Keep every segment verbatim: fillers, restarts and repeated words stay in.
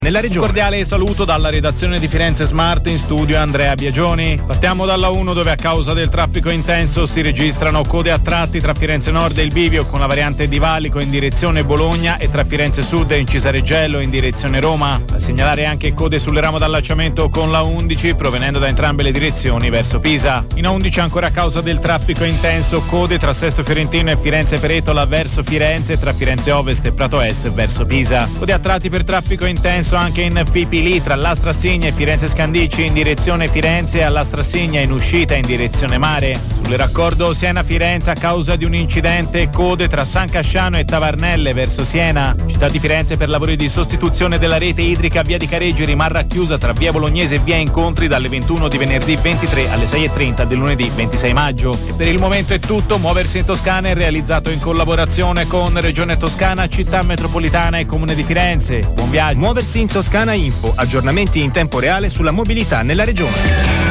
nella regione. Un cordiale saluto dalla redazione di Firenze Smart, in studio Andrea Biagioni. Partiamo dalla uno, dove a causa del traffico intenso si registrano code a tratti tra Firenze Nord e il Bivio con la variante di Valico in direzione Bologna e tra Firenze Sud e Incisareggello in direzione Roma. Da segnalare anche code sul ramo d'allacciamento con la undici provenendo da entrambe le direzioni verso Pisa. In A undici ancora a causa del traffico intenso, code tra Sesto Fiorentino e Firenze Peretola verso Firenze e tra Firenze Ovest e Prato Est verso Pisa. Code a tratti per traffico intenso anche in Fipili tra Lastrassigna e Firenze Scandicci in direzione Firenze e Allastrassigna in uscita in direzione mare. Sul raccordo Siena-Firenze a causa di un incidente, code tra San Casciano e Tavarnelle verso Siena. Città di Firenze per lavori di sostituzione della rete idrica via di Careggi rimarrà chiusa tra via Bolognese e via Incontri dalle ventuno di venerdì ventitré alle sei e trenta del lunedì ventisei maggio. E per il momento è tutto. Muoversi in Toscana è realizzato in collaborazione con Regione Toscana, Città Metropolitana e Comune di Firenze. Buon viaggio. Muoversi in Toscana Info, aggiornamenti in tempo reale sulla mobilità nella regione.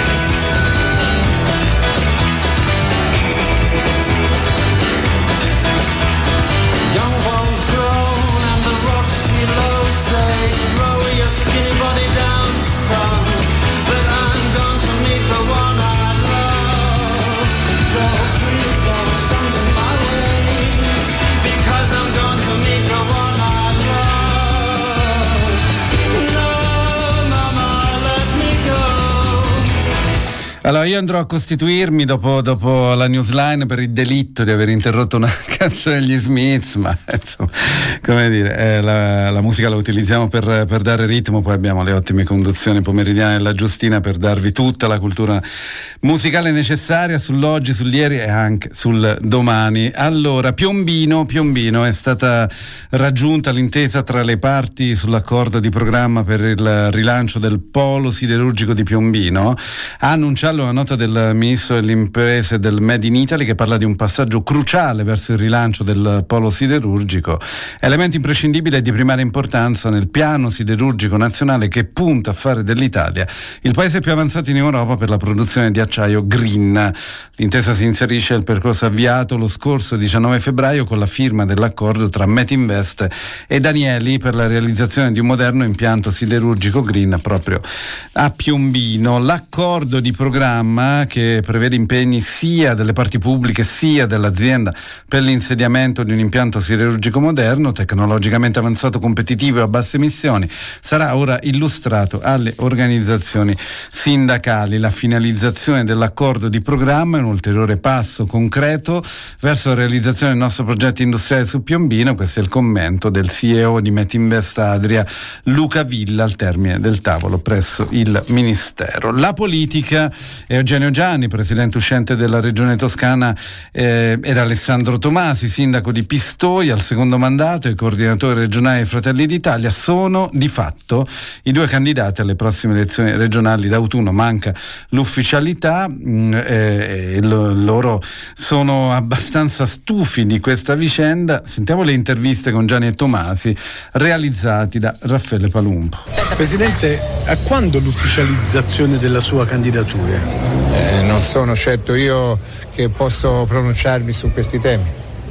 Allora io andrò a costituirmi dopo, dopo la newsline per il delitto di aver interrotto una canzone degli Smiths, ma insomma, come dire, eh, la, la musica la utilizziamo per, per dare ritmo, poi abbiamo le ottime conduzioni pomeridiane della Giustina per darvi tutta la cultura musicale necessaria sull'oggi, sull'ieri e anche sul domani. Allora, Piombino, Piombino è stata raggiunta l'intesa tra le parti sull'accordo di programma per il rilancio del polo siderurgico di Piombino. Ha annunciato una nota del ministro delle imprese del Made in Italy che parla di un passaggio cruciale verso il rilancio del polo siderurgico, elemento imprescindibile e di primaria importanza nel piano siderurgico nazionale che punta a fare dell'Italia il paese più avanzato in Europa per la produzione di acciaio green. L'intesa si inserisce nel percorso avviato lo scorso diciannove febbraio con la firma dell'accordo tra Metinvest e Danieli per la realizzazione di un moderno impianto siderurgico green proprio a Piombino. L'accordo di programma che prevede impegni sia delle parti pubbliche sia dell'azienda per l'insediamento di un impianto siderurgico moderno, tecnologicamente avanzato, competitivo e a basse emissioni, sarà ora illustrato alle organizzazioni sindacali. La finalizzazione dell'accordo di programma è un ulteriore passo concreto verso la realizzazione del nostro progetto industriale su Piombino. Questo è il commento del C E O di Metinvest Adria, Luca Villa, al termine del tavolo presso il Ministero. La politica. Eugenio Gianni, presidente uscente della Regione Toscana, eh, ed Alessandro Tomasi, sindaco di Pistoia al secondo mandato e coordinatore regionale dei Fratelli d'Italia, sono di fatto i due candidati alle prossime elezioni regionali d'autunno. Manca l'ufficialità, mh, eh, e lo, loro sono abbastanza stufi di questa vicenda. Sentiamo le interviste con Gianni e Tomasi realizzati da Raffaele Palumbo. Presidente, a quando l'ufficializzazione della sua candidatura? Eh, non sono certo io che posso pronunciarmi su questi temi.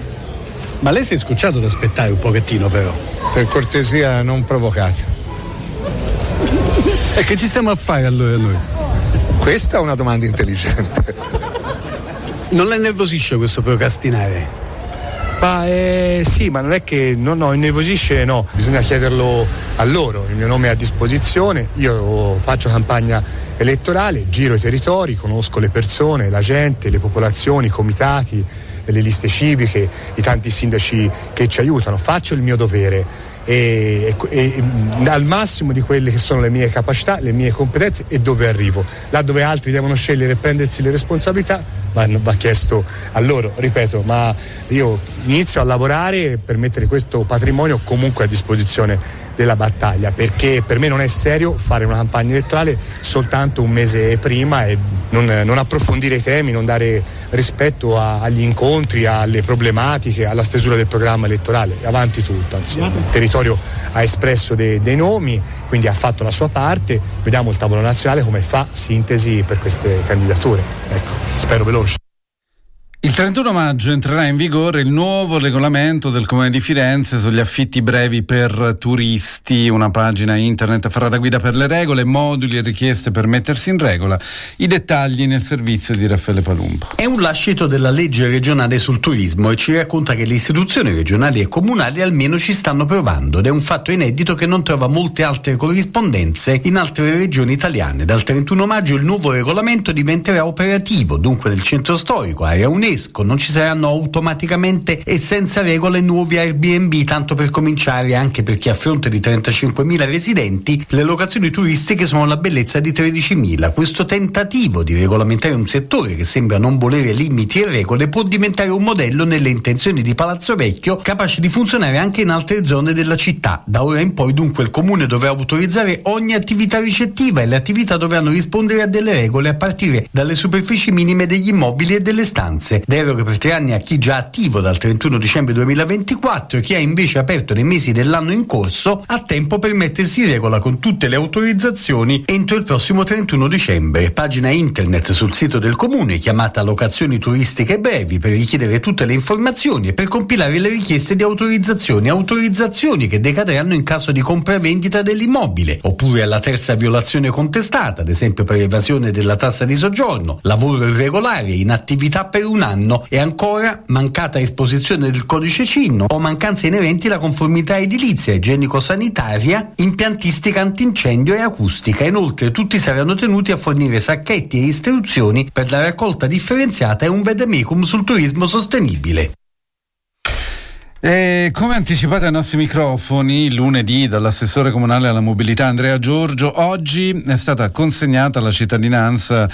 Ma lei si è scocciato ad aspettare un pochettino, però? Per cortesia non provocate. E che ci stiamo a fare allora noi? Questa è una domanda intelligente. Non la innervosisce questo procrastinare? Ma eh, sì, ma non è che no, no, innervosisce, no, bisogna chiederlo a loro. Il mio nome è a disposizione, io faccio campagna elettorale, giro i territori, conosco le persone, la gente, le popolazioni, i comitati, le liste civiche, i tanti sindaci che ci aiutano, faccio il mio dovere e, e, e al massimo di quelle che sono le mie capacità, le mie competenze e dove arrivo. Là dove altri devono scegliere e prendersi le responsabilità va, va chiesto a loro, ripeto, ma io inizio a lavorare per mettere questo patrimonio comunque a disposizione della battaglia, perché per me non è serio fare una campagna elettorale soltanto un mese prima e non, non approfondire i temi, non dare rispetto a, agli incontri, alle problematiche, alla stesura del programma elettorale. Avanti tutto, insomma. Il territorio ha espresso de, dei nomi, quindi ha fatto la sua parte, vediamo il tavolo nazionale come fa sintesi per queste candidature. Ecco, spero veloce. Il trentuno maggio entrerà in vigore il nuovo regolamento del Comune di Firenze sugli affitti brevi per turisti. Una pagina internet farà da guida per le regole, moduli e richieste per mettersi in regola. I dettagli nel servizio di Raffaele Palumbo. È un lascito della legge regionale sul turismo e ci racconta che le istituzioni regionali e comunali almeno ci stanno provando ed è un fatto inedito che non trova molte altre corrispondenze in altre regioni italiane. Dal trentuno maggio il nuovo regolamento diventerà operativo, dunque nel centro storico, area UNESCO, non ci saranno automaticamente e senza regole nuovi Airbnb, tanto per cominciare, anche perché a fronte di trentacinquemila residenti le locazioni turistiche sono la bellezza di tredicimila. Questo tentativo di regolamentare un settore che sembra non volere limiti e regole può diventare un modello nelle intenzioni di Palazzo Vecchio, capace di funzionare anche in altre zone della città. Da ora in poi dunque il comune dovrà autorizzare ogni attività ricettiva e le attività dovranno rispondere a delle regole a partire dalle superfici minime degli immobili e delle stanze. Deroghe per tre anni a chi già attivo dal trentuno dicembre duemilaventiquattro e chi ha invece aperto nei mesi dell'anno in corso ha tempo per mettersi in regola con tutte le autorizzazioni entro il prossimo trentuno dicembre. Pagina internet sul sito del comune chiamata locazioni turistiche brevi per richiedere tutte le informazioni e per compilare le richieste di autorizzazioni, autorizzazioni che decadranno in caso di compravendita dell'immobile oppure alla terza violazione contestata, ad esempio per evasione della tassa di soggiorno, lavoro irregolare, inattività per un anno e ancora mancata esposizione del codice C I N o mancanze inerenti alla conformità edilizia, igienico-sanitaria, impiantistica antincendio e acustica. Inoltre tutti saranno tenuti a fornire sacchetti e istruzioni per la raccolta differenziata e un vademecum sul turismo sostenibile. E come anticipato ai nostri microfoni lunedì dall'assessore comunale alla mobilità Andrea Giorgio, oggi è stata consegnata alla cittadinanza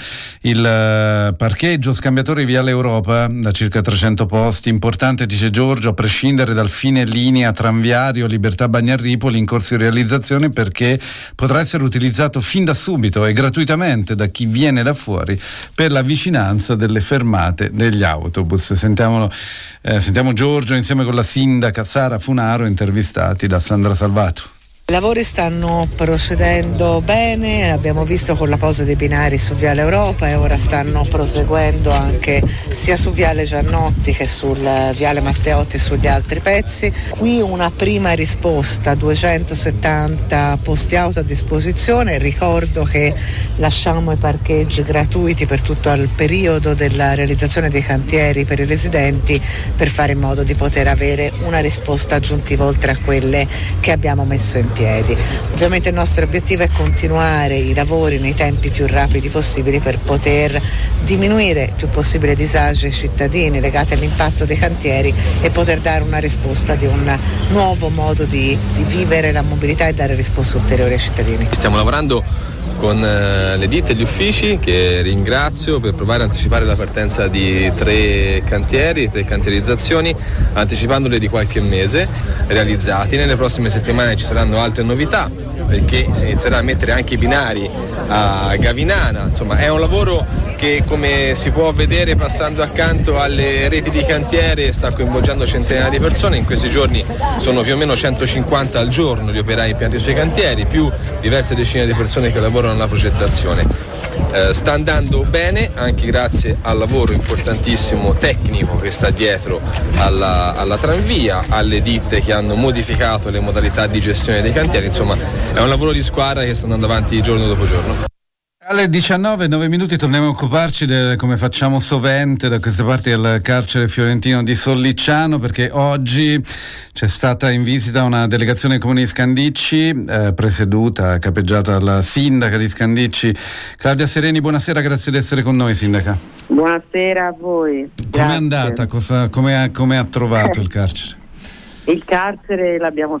il parcheggio scambiatore Viale Europa da circa trecento posti. Importante, dice Giorgio, a prescindere dal fine linea tranviario Libertà Bagnarripoli in corso di realizzazione, perché potrà essere utilizzato fin da subito e gratuitamente da chi viene da fuori per la vicinanza delle fermate degli autobus. Sentiamolo, eh, sentiamo Giorgio insieme con la sindaca Sara Funaro, intervistati da Sandra Salvato. I lavori stanno procedendo bene, abbiamo visto con la posa dei binari su Viale Europa e ora stanno proseguendo anche sia su Viale Giannotti che sul Viale Matteotti e sugli altri pezzi. Qui una prima risposta, duecentosettanta posti auto a disposizione. Ricordo che lasciamo i parcheggi gratuiti per tutto il periodo della realizzazione dei cantieri per i residenti, per fare in modo di poter avere una risposta aggiuntiva oltre a quelle che abbiamo messo in piedi. Piedi. Ovviamente il nostro obiettivo è continuare i lavori nei tempi più rapidi possibili per poter diminuire il più possibile i disagi ai cittadini legati all'impatto dei cantieri e poter dare una risposta di un nuovo modo di, di vivere la mobilità e dare risposte ulteriori ai cittadini. Stiamo lavorando con eh, le ditte e gli uffici, che ringrazio, per provare a anticipare la partenza di tre cantieri, tre cantierizzazioni, anticipandole di qualche mese realizzati. Nelle prossime settimane ci saranno altre novità, perché si inizierà a mettere anche i binari a Gavinana. Insomma, è un lavoro che, come si può vedere passando accanto alle reti di cantiere, sta coinvolgendo centinaia di persone. In questi giorni sono più o meno centocinquanta al giorno gli operai impiantati sui cantieri, più diverse decine di persone che lavorano alla progettazione. Eh, sta andando bene anche grazie al lavoro importantissimo tecnico che sta dietro alla, alla tranvia, alle ditte che hanno modificato le modalità di gestione dei cantieri. Insomma, è un lavoro di squadra che sta andando avanti giorno dopo giorno. Alle diciannove e nove minuti torniamo a occuparci, de, come facciamo sovente da queste parti, del carcere fiorentino di Sollicciano, perché oggi c'è stata in visita una delegazione del comune di Scandicci, eh, presieduta, capeggiata dalla sindaca di Scandicci, Claudia Sereni. Buonasera, grazie di essere con noi, sindaca. Buonasera a voi. Come è andata? Cosa, come, ha, come ha trovato il carcere? Il carcere l'abbiamo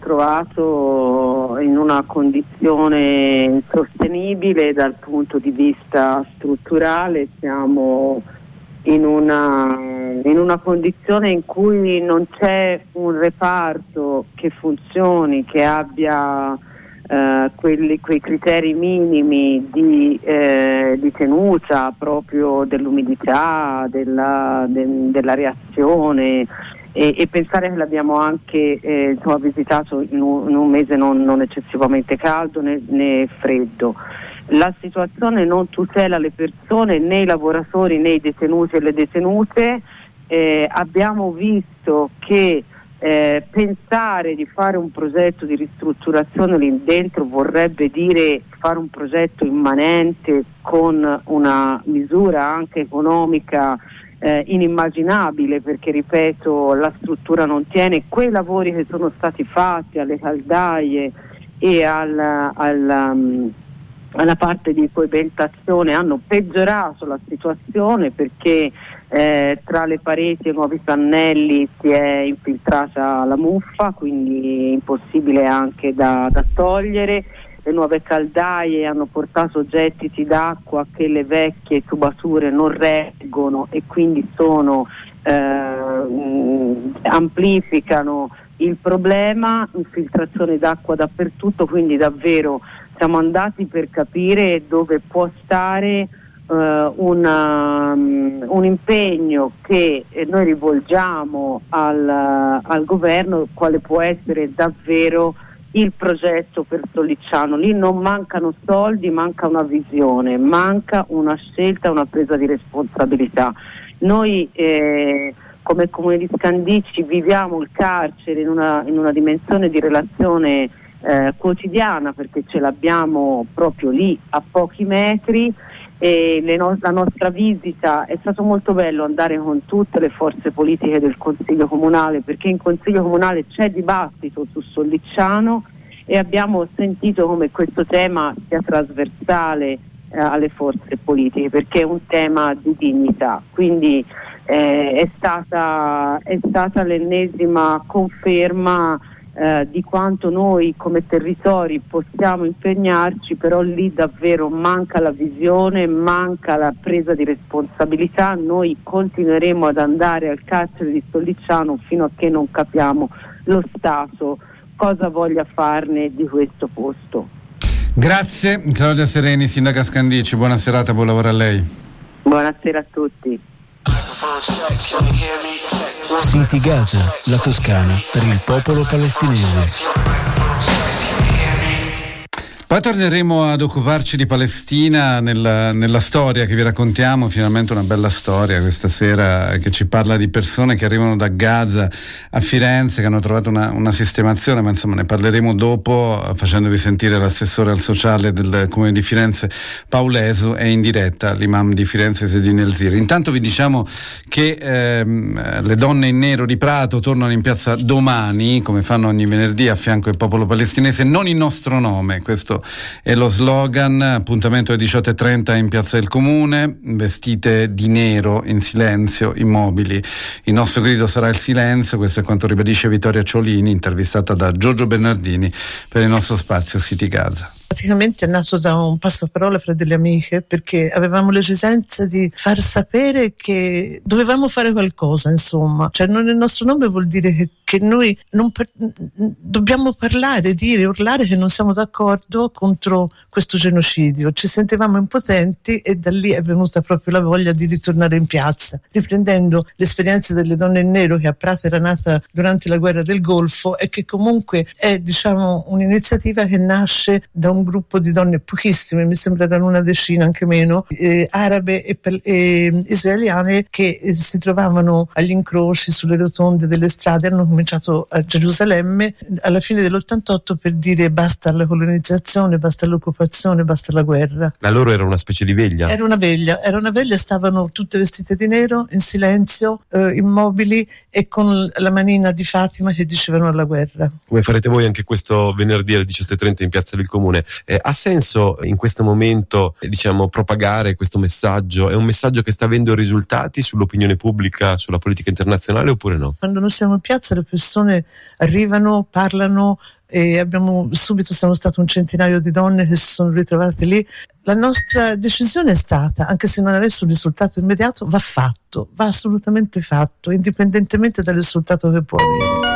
trovato in una condizione sostenibile dal punto di vista strutturale. Siamo in una, in una condizione in cui non c'è un reparto che funzioni, che abbia eh, quelli, quei criteri minimi di, eh, di tenuta proprio dell'umidità, della, de, della reazione. E, e pensare che l'abbiamo anche eh, insomma, visitato in un, in un mese non, non eccessivamente caldo né, né freddo. La situazione non tutela le persone, né i lavoratori né i detenuti e le detenute, eh, abbiamo visto che eh, pensare di fare un progetto di ristrutturazione lì dentro vorrebbe dire fare un progetto immanente con una misura anche economica eh, inimmaginabile, perché ripeto, la struttura non tiene. Quei lavori che sono stati fatti alle caldaie e al, al, um, alla parte di coibentazione hanno peggiorato la situazione, perché eh, tra le pareti e i nuovi pannelli si è infiltrata la muffa, quindi impossibile anche da, da togliere. Le nuove caldaie hanno portato gettiti d'acqua che le vecchie tubature non reggono e quindi sono eh, amplificano il problema, infiltrazione d'acqua dappertutto, quindi davvero siamo andati per capire dove può stare uh, una, um, un impegno che noi rivolgiamo al, al governo, quale può essere davvero il progetto per Sollicciano. Lì non mancano soldi, manca una visione, manca una scelta, una presa di responsabilità. Noi eh, come Comune di Scandicci viviamo il carcere in una, in una dimensione di relazione eh, quotidiana, perché ce l'abbiamo proprio lì a pochi metri, e le no- la nostra visita è stato molto bello andare con tutte le forze politiche del Consiglio Comunale, perché in Consiglio Comunale c'è dibattito su Sollicciano e abbiamo sentito come questo tema sia trasversale eh, alle forze politiche, perché è un tema di dignità. Quindi eh, è stata, è stata l'ennesima conferma Eh, di quanto noi come territori possiamo impegnarci, però lì davvero manca la visione, manca la presa di responsabilità. Noi continueremo ad andare al carcere di Sollicciano fino a che non capiamo lo Stato cosa voglia farne di questo posto. Grazie Claudia Sereni, sindaca Scandicci, buona serata, buon lavoro a lei. Buonasera a tutti. City Gaza, la Toscana per il popolo palestinese. Poi torneremo ad occuparci di Palestina nella, nella storia che vi raccontiamo, finalmente una bella storia questa sera che ci parla di persone che arrivano da Gaza a Firenze, che hanno trovato una, una sistemazione, ma insomma ne parleremo dopo, facendovi sentire l'assessore al sociale del Comune di Firenze Paulesu e in diretta l'imam di Firenze Sedin Elziri. Intanto vi diciamo che ehm, le donne in nero di Prato tornano in piazza domani, come fanno ogni venerdì, a fianco del popolo palestinese, non in nostro nome. Questo è lo slogan. Appuntamento alle diciotto e trenta in piazza del Comune, vestite di nero, in silenzio, immobili. Il nostro grido sarà il silenzio. Questo è quanto ribadisce Vittoria Ciolini, intervistata da Giorgio Bernardini per il nostro spazio City Gaza. Praticamente è nato da un passaparola fra delle amiche, perché avevamo l'esigenza di far sapere che dovevamo fare qualcosa, insomma. Cioè non il nostro nome vuol dire che, che noi non per, dobbiamo parlare, dire, urlare che non siamo d'accordo contro questo genocidio. Ci sentivamo impotenti e da lì è venuta proprio la voglia di ritornare in piazza, riprendendo l'esperienza delle donne in nero, che a Prato era nata durante la guerra del Golfo e che comunque è, diciamo, un'iniziativa che nasce da un un gruppo di donne, pochissime, mi sembra erano una decina, anche meno, eh, arabe e, e israeliane, che eh, si trovavano agli incroci, sulle rotonde delle strade. Hanno cominciato a Gerusalemme alla fine dell'ottantotto per dire basta alla colonizzazione, basta all'occupazione, basta alla guerra. La loro era una specie di veglia? Era una veglia, era una veglia, stavano tutte vestite di nero, in silenzio, eh, immobili e con la manina di Fatima che dicevano alla guerra. Come farete voi anche questo venerdì alle diciotto e trenta in Piazza del Comune? Eh, ha senso in questo momento eh, diciamo propagare questo messaggio? È un messaggio che sta avendo risultati sull'opinione pubblica, sulla politica internazionale, oppure no? Quando noi siamo in piazza le persone arrivano, parlano e abbiamo subito siamo stato un centinaio di donne che si sono ritrovate lì. La nostra decisione è stata, anche se non avesse un risultato immediato, va fatto, va assolutamente fatto, indipendentemente dal risultato che può avere.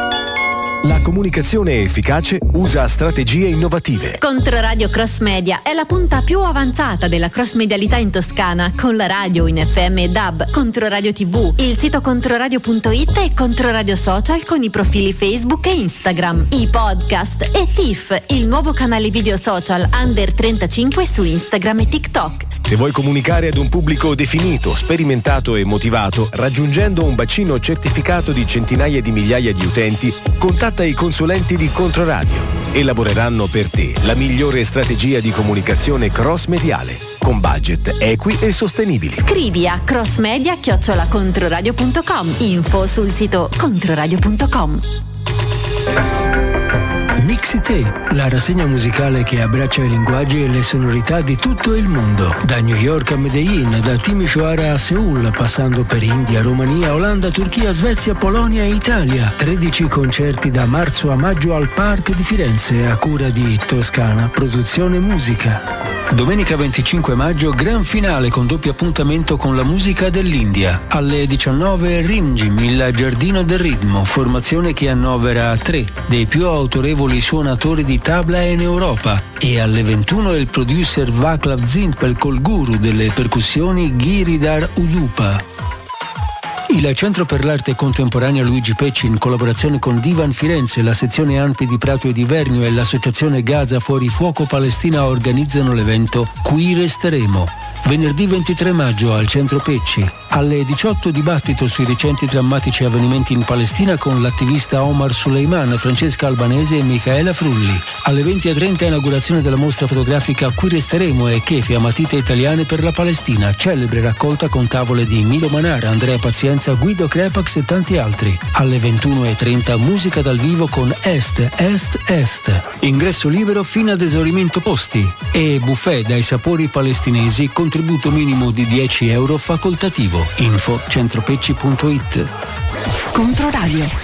La comunicazione efficace usa strategie innovative. Controradio Cross Media è la punta più avanzata della cross medialità in Toscana, con la radio in F M e D A B, Controradio tivù, il sito controradio punto it e Controradio Social con i profili Facebook e Instagram, i podcast e T I F, il nuovo canale video social under trentacinque su Instagram e TikTok. Se vuoi comunicare ad un pubblico definito, sperimentato e motivato, raggiungendo un bacino certificato di centinaia di migliaia di utenti, contatta i consulenti di Controradio. Elaboreranno per te la migliore strategia di comunicazione cross-mediale, con budget equi e sostenibili. Scrivi a crossmedia chiocciola controradio punto com. Info sul sito controradio punto com. Mixite, la rassegna musicale che abbraccia i linguaggi e le sonorità di tutto il mondo. Da New York a Medellin, da Timișoara a Seul, passando per India, Romania, Olanda, Turchia, Svezia, Polonia e Italia. tredici concerti da marzo a maggio al Park di Firenze a cura di Toscana Produzione Musica. Domenica venticinque maggio, gran finale con doppio appuntamento con la musica dell'India. Alle diciannove Rimjim, il Giardino del Ritmo, formazione che annovera tre dei più autorevoli suonatori di tabla in Europa. E alle ventuno il producer Vaclav Zimpel col guru delle percussioni Giridhar Udupa. Il Centro per l'Arte Contemporanea Luigi Pecci, in collaborazione con Divan Firenze, la sezione Anpi di Prato e di Vernio e l'associazione Gaza Fuori Fuoco Palestina organizzano l'evento Qui Resteremo. Venerdì ventitré maggio al Centro Pecci. Alle diciotto dibattito sui recenti drammatici avvenimenti in Palestina con l'attivista Omar Suleiman, Francesca Albanese e Michaela Frulli. Alle venti e trenta inaugurazione della mostra fotografica Qui Resteremo e Chefi a matite italiane per la Palestina, celebre raccolta con tavole di Milo Manara, Andrea Pazienza, Guido Crepax e tanti altri. Alle ventuno e trenta musica dal vivo con Est, Est, Est. Ingresso libero fino ad esaurimento posti. E buffet dai sapori palestinesi, contributo minimo di dieci euro facoltativo. Info centropecci punto it. Controradio.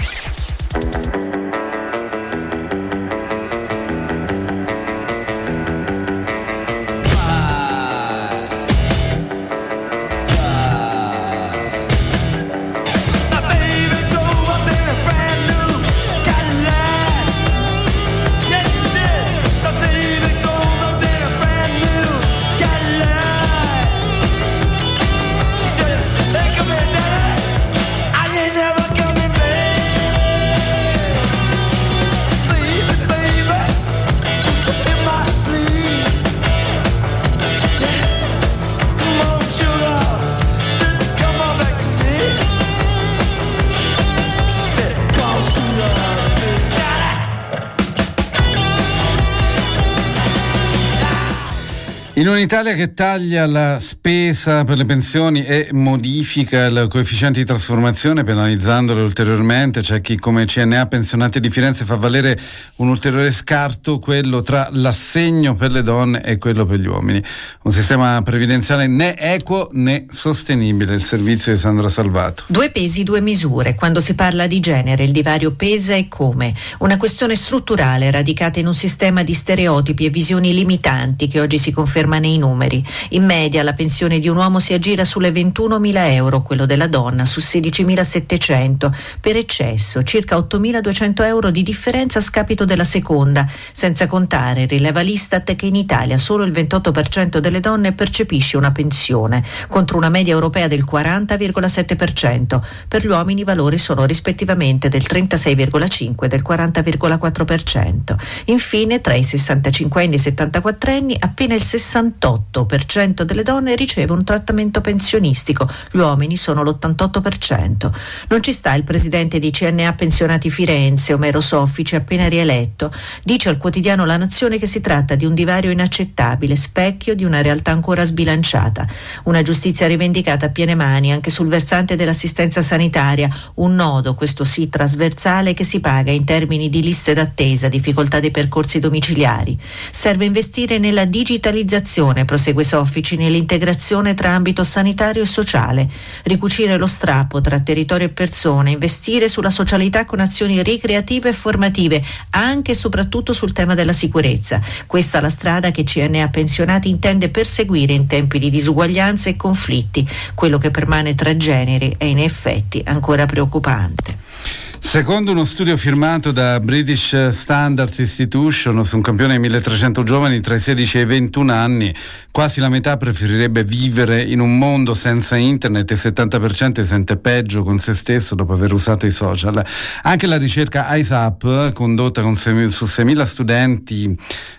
In un'Italia che taglia la spesa per le pensioni e modifica il coefficiente di trasformazione penalizzandole ulteriormente, c'è chi come C N A Pensionati di Firenze fa valere un ulteriore scarto, quello tra l'assegno per le donne e quello per gli uomini. Un sistema previdenziale né equo né sostenibile. Il servizio di Sandra Salvato. Due pesi, due misure. Quando si parla di genere il divario pesa e come. Una questione strutturale radicata in un sistema di stereotipi e visioni limitanti che oggi si conferma nei numeri. In media la pensione di un uomo si aggira sulle ventunomila euro, quello della donna su sedicimilasettecento. Per eccesso, circa ottomiladuecento euro di differenza a scapito della seconda, senza contare, rileva l'Istat, che in Italia solo il ventotto per cento delle donne percepisce una pensione, contro una media europea del quaranta virgola sette per cento. Per gli uomini i valori sono rispettivamente del trentasei virgola cinque e del quaranta virgola quattro per cento. Infine, tra i sessantacinquenni e i settantaquattrenni, appena il sessantotto per cento delle donne riceve un trattamento pensionistico, gli uomini sono l'ottantotto per cento. Non ci sta il presidente di C N A Pensionati Firenze, Omero Soffici, appena rieletto. Dice al quotidiano La Nazione che si tratta di un divario inaccettabile, specchio di una realtà ancora sbilanciata. Una giustizia rivendicata a piene mani anche sul versante dell'assistenza sanitaria, un nodo, questo sì trasversale, che si paga in termini di liste d'attesa, difficoltà dei percorsi domiciliari. Serve investire nella digitalizzazione, prosegue Soffici, nell'integrazione tra ambito sanitario e sociale, ricucire lo strappo tra territorio e persone, investire sulla socialità con azioni ricreative e formative, anche e soprattutto sul tema della sicurezza. Questa è la strada che C N A Pensionati intende perseguire in tempi di disuguaglianze e conflitti. Quello che permane tra generi è in effetti ancora preoccupante. Secondo uno studio firmato da British Standards Institution su un campione di milletrecento giovani tra i sedici e i ventuno anni, quasi la metà preferirebbe vivere in un mondo senza internet e il settanta per cento si sente peggio con se stesso dopo aver usato i social. Anche la ricerca I S A P, condotta con su seimila studenti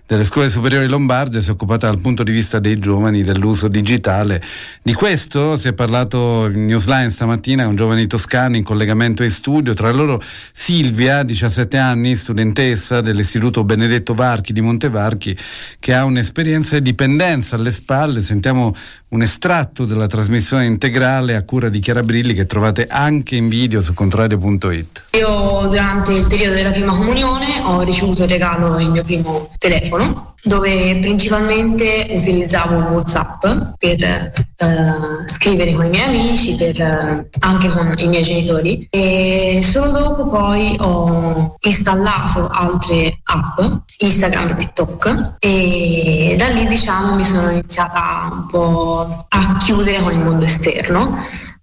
delle scuole superiori lombarde, si è occupata dal punto di vista dei giovani dell'uso digitale. Di questo si è parlato in Newsline stamattina con giovani toscani in collegamento in studio, tra loro Silvia, diciassette anni, studentessa dell'Istituto Benedetto Varchi di Montevarchi, che ha un'esperienza di dipendenza alle spalle. Sentiamo un estratto della trasmissione integrale a cura di Chiara Brilli, che trovate anche in video su controradio punto it. Io durante il periodo della prima comunione ho ricevuto in regalo il mio primo telefono, dove principalmente utilizzavo WhatsApp per eh, scrivere con i miei amici, per, eh, anche con i miei genitori, e solo dopo poi ho installato altre app, Instagram e TikTok, e da lì diciamo mi sono iniziata un po' a chiudere con il mondo esterno,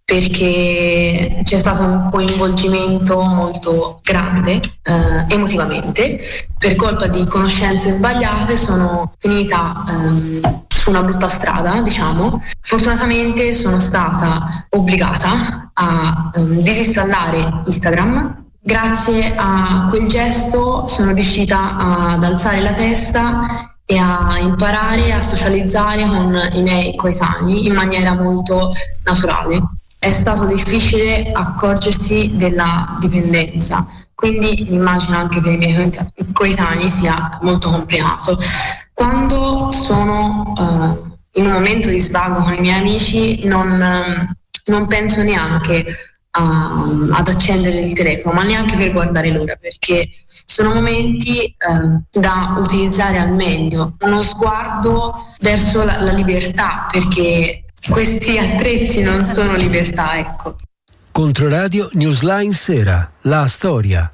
perché c'è stato un coinvolgimento molto grande eh, emotivamente. Per colpa di conoscenze sbagliate sono finita ehm, su una brutta strada, diciamo. Fortunatamente sono stata obbligata a ehm, disinstallare Instagram. Grazie a quel gesto sono riuscita ad alzare la testa e a imparare a socializzare con i miei coetanei in maniera molto naturale. È stato difficile accorgersi della dipendenza, quindi mi immagino anche per i miei coetanei sia molto complicato. Quando sono uh, in un momento di svago con i miei amici non, non penso neanche uh, ad accendere il telefono, ma neanche per guardare l'ora, perché sono momenti uh, da utilizzare al meglio, uno sguardo verso la, la libertà, perché questi attrezzi non sono libertà, ecco. Controradio Newsline Sera, la storia.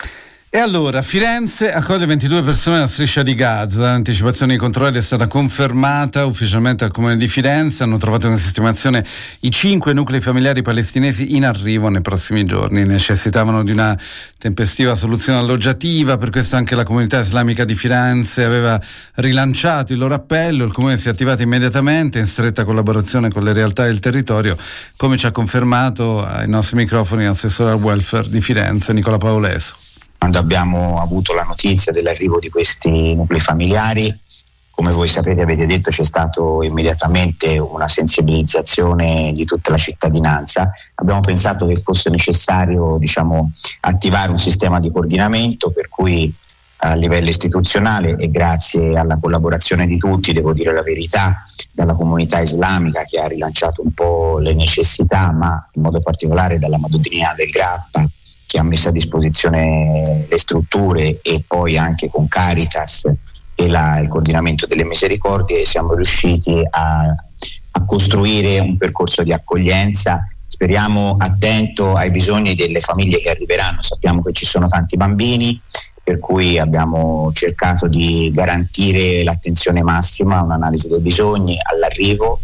E allora, Firenze accoglie ventidue persone alla striscia di Gaza. L'anticipazione dei controlli è stata confermata ufficialmente al Comune di Firenze. Hanno trovato in sistemazione i cinque nuclei familiari palestinesi in arrivo nei prossimi giorni. Necessitavano di una tempestiva soluzione alloggiativa, per questo anche la comunità islamica di Firenze aveva rilanciato il loro appello. Il Comune si è attivato immediatamente in stretta collaborazione con le realtà del territorio, come ci ha confermato ai nostri microfoni l'assessore al welfare di Firenze, Nicola Paolesu. Quando abbiamo avuto la notizia dell'arrivo di questi nuclei familiari, come voi sapete, avete detto, c'è stato immediatamente una sensibilizzazione di tutta la cittadinanza. Abbiamo pensato che fosse necessario, diciamo, attivare un sistema di coordinamento, per cui a livello istituzionale e grazie alla collaborazione di tutti, devo dire la verità, dalla comunità islamica che ha rilanciato un po' le necessità, ma in modo particolare dalla Madonnina del Grappa, che ha messo a disposizione le strutture, e poi anche con Caritas e la, il coordinamento delle misericordie siamo riusciti a, a costruire un percorso di accoglienza, speriamo attento ai bisogni delle famiglie che arriveranno. Sappiamo che ci sono tanti bambini, per cui abbiamo cercato di garantire l'attenzione massima, un'analisi dei bisogni all'arrivo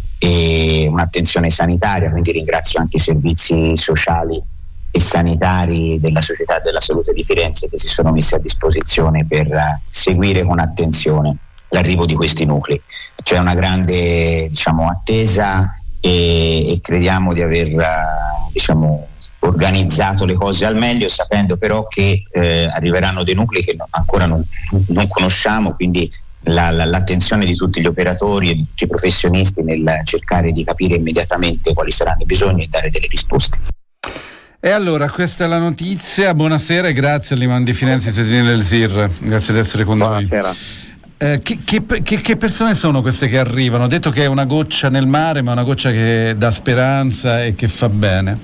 e un'attenzione sanitaria, quindi ringrazio anche i servizi sociali e sanitari della Società della Salute di Firenze che si sono messi a disposizione per uh, seguire con attenzione l'arrivo di questi nuclei. C'è una grande, diciamo, attesa e, e crediamo di aver uh, diciamo, organizzato le cose al meglio, sapendo però che eh, arriveranno dei nuclei che no, ancora non, non conosciamo, quindi la, la, l'attenzione di tutti gli operatori e di tutti i professionisti nel cercare di capire immediatamente quali saranno i bisogni e dare delle risposte. E allora, questa è la notizia. Buonasera e grazie all'imam di Firenze Sedini del S I R. Grazie di essere con Buonasera. noi. Eh, che, che, che, che persone sono queste che arrivano? Ho detto che è una goccia nel mare, ma una goccia che dà speranza e che fa bene.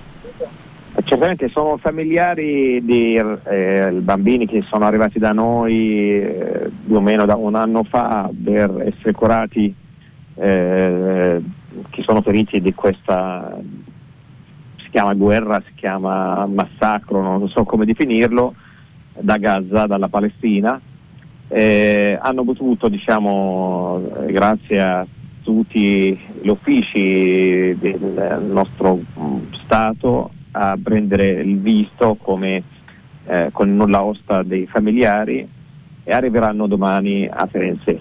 Certamente sono familiari di eh, bambini che sono arrivati da noi eh, più o meno da un anno fa per essere curati, eh, che sono feriti di questa... si chiama guerra, si chiama massacro, non so come definirlo, da Gaza, dalla Palestina. Eh, hanno potuto, diciamo, grazie a tutti gli uffici del nostro Stato, a prendere il visto come eh, con nulla osta dei familiari, e arriveranno domani a Firenze.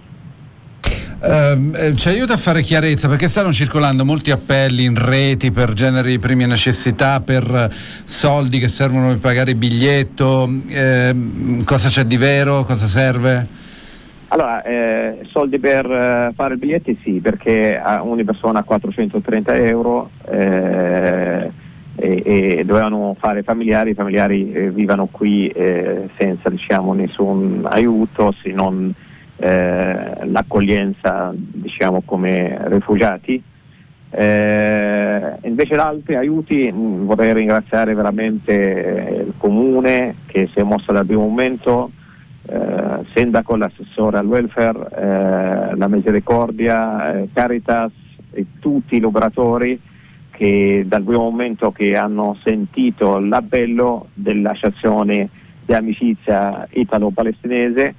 Uh, ci aiuta a fare chiarezza, perché stanno circolando molti appelli in reti per generi di prime necessità, per soldi che servono per pagare il biglietto. Uh, cosa c'è di vero? Cosa serve? Allora, eh, soldi per eh, fare i biglietti sì, perché a ogni persona quattrocentotrenta euro eh, e, e dovevano fare familiari, i familiari eh, vivano qui eh, senza diciamo nessun aiuto se non eh, l'accoglienza diciamo come rifugiati. Eh, invece da altri aiuti mh, vorrei ringraziare veramente il comune che si è mosso dal primo momento. Eh, sindaco, l'assessore al welfare, eh, la Misericordia, eh, Caritas e tutti gli operatori che dal primo momento che hanno sentito l'appello dell'associazione di amicizia italo-palestinese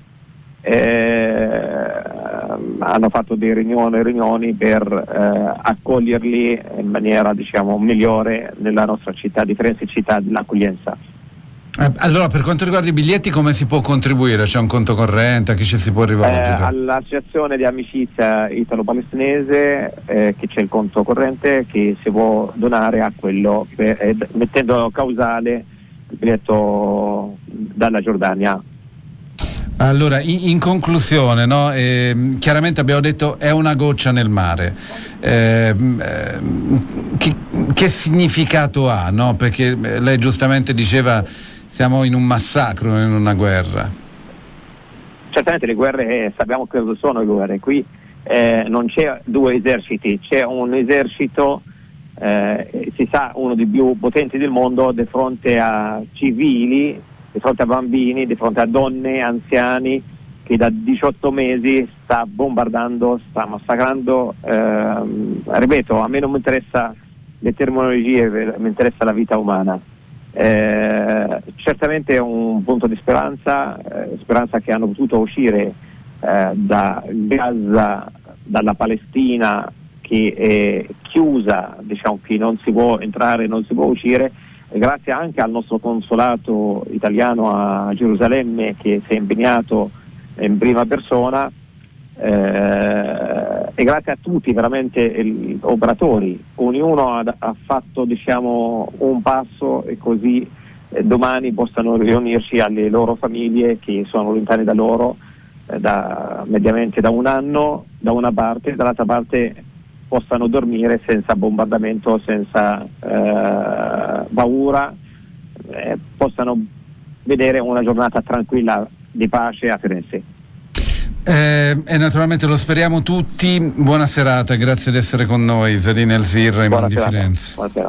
eh, hanno fatto delle riunioni, riunioni per eh, accoglierli in maniera diciamo migliore nella nostra città, differenti città dell'accoglienza. Allora, per quanto riguarda i biglietti, come si può contribuire? C'è un conto corrente? A chi ci si può rivolgere? Eh, all'associazione di amicizia italo-palestinese eh, che c'è il conto corrente che si può donare a quello per, eh, mettendo causale il biglietto dalla Giordania. Allora, in, in conclusione, no, eh, chiaramente abbiamo detto è una goccia nel mare. Eh, eh, che, che significato ha? No? Perché lei giustamente diceva siamo in un massacro, non in una guerra. Certamente le guerre, eh, sappiamo cosa sono le guerre. Qui eh, non c'è due eserciti, c'è un esercito, eh, si sa, uno dei più potenti del mondo di fronte a civili, di fronte a bambini, di fronte a donne, anziani, che da diciotto mesi sta bombardando, sta massacrando. Ehm, ripeto, a me non mi interessa le terminologie, mi interessa la vita umana. Eh, certamente è un punto di speranza, eh, speranza che hanno potuto uscire eh, da Gaza, dalla Palestina che è chiusa, diciamo che non si può entrare, non si può uscire. Grazie anche al nostro consolato italiano a Gerusalemme che si è impegnato in prima persona eh, e grazie a tutti veramente gli operatori, ognuno ha, ha fatto diciamo un passo e così eh, domani possano riunirsi alle loro famiglie che sono lontane da loro eh, da, mediamente da un anno da una parte, dall'altra parte possano dormire senza bombardamento, senza eh, paura, eh, possano vedere una giornata tranquilla di pace a Firenze. Eh, e naturalmente lo speriamo tutti. Buona serata, grazie di essere con noi, Zarina El-Sir, Imam di Firenze. Buonasera.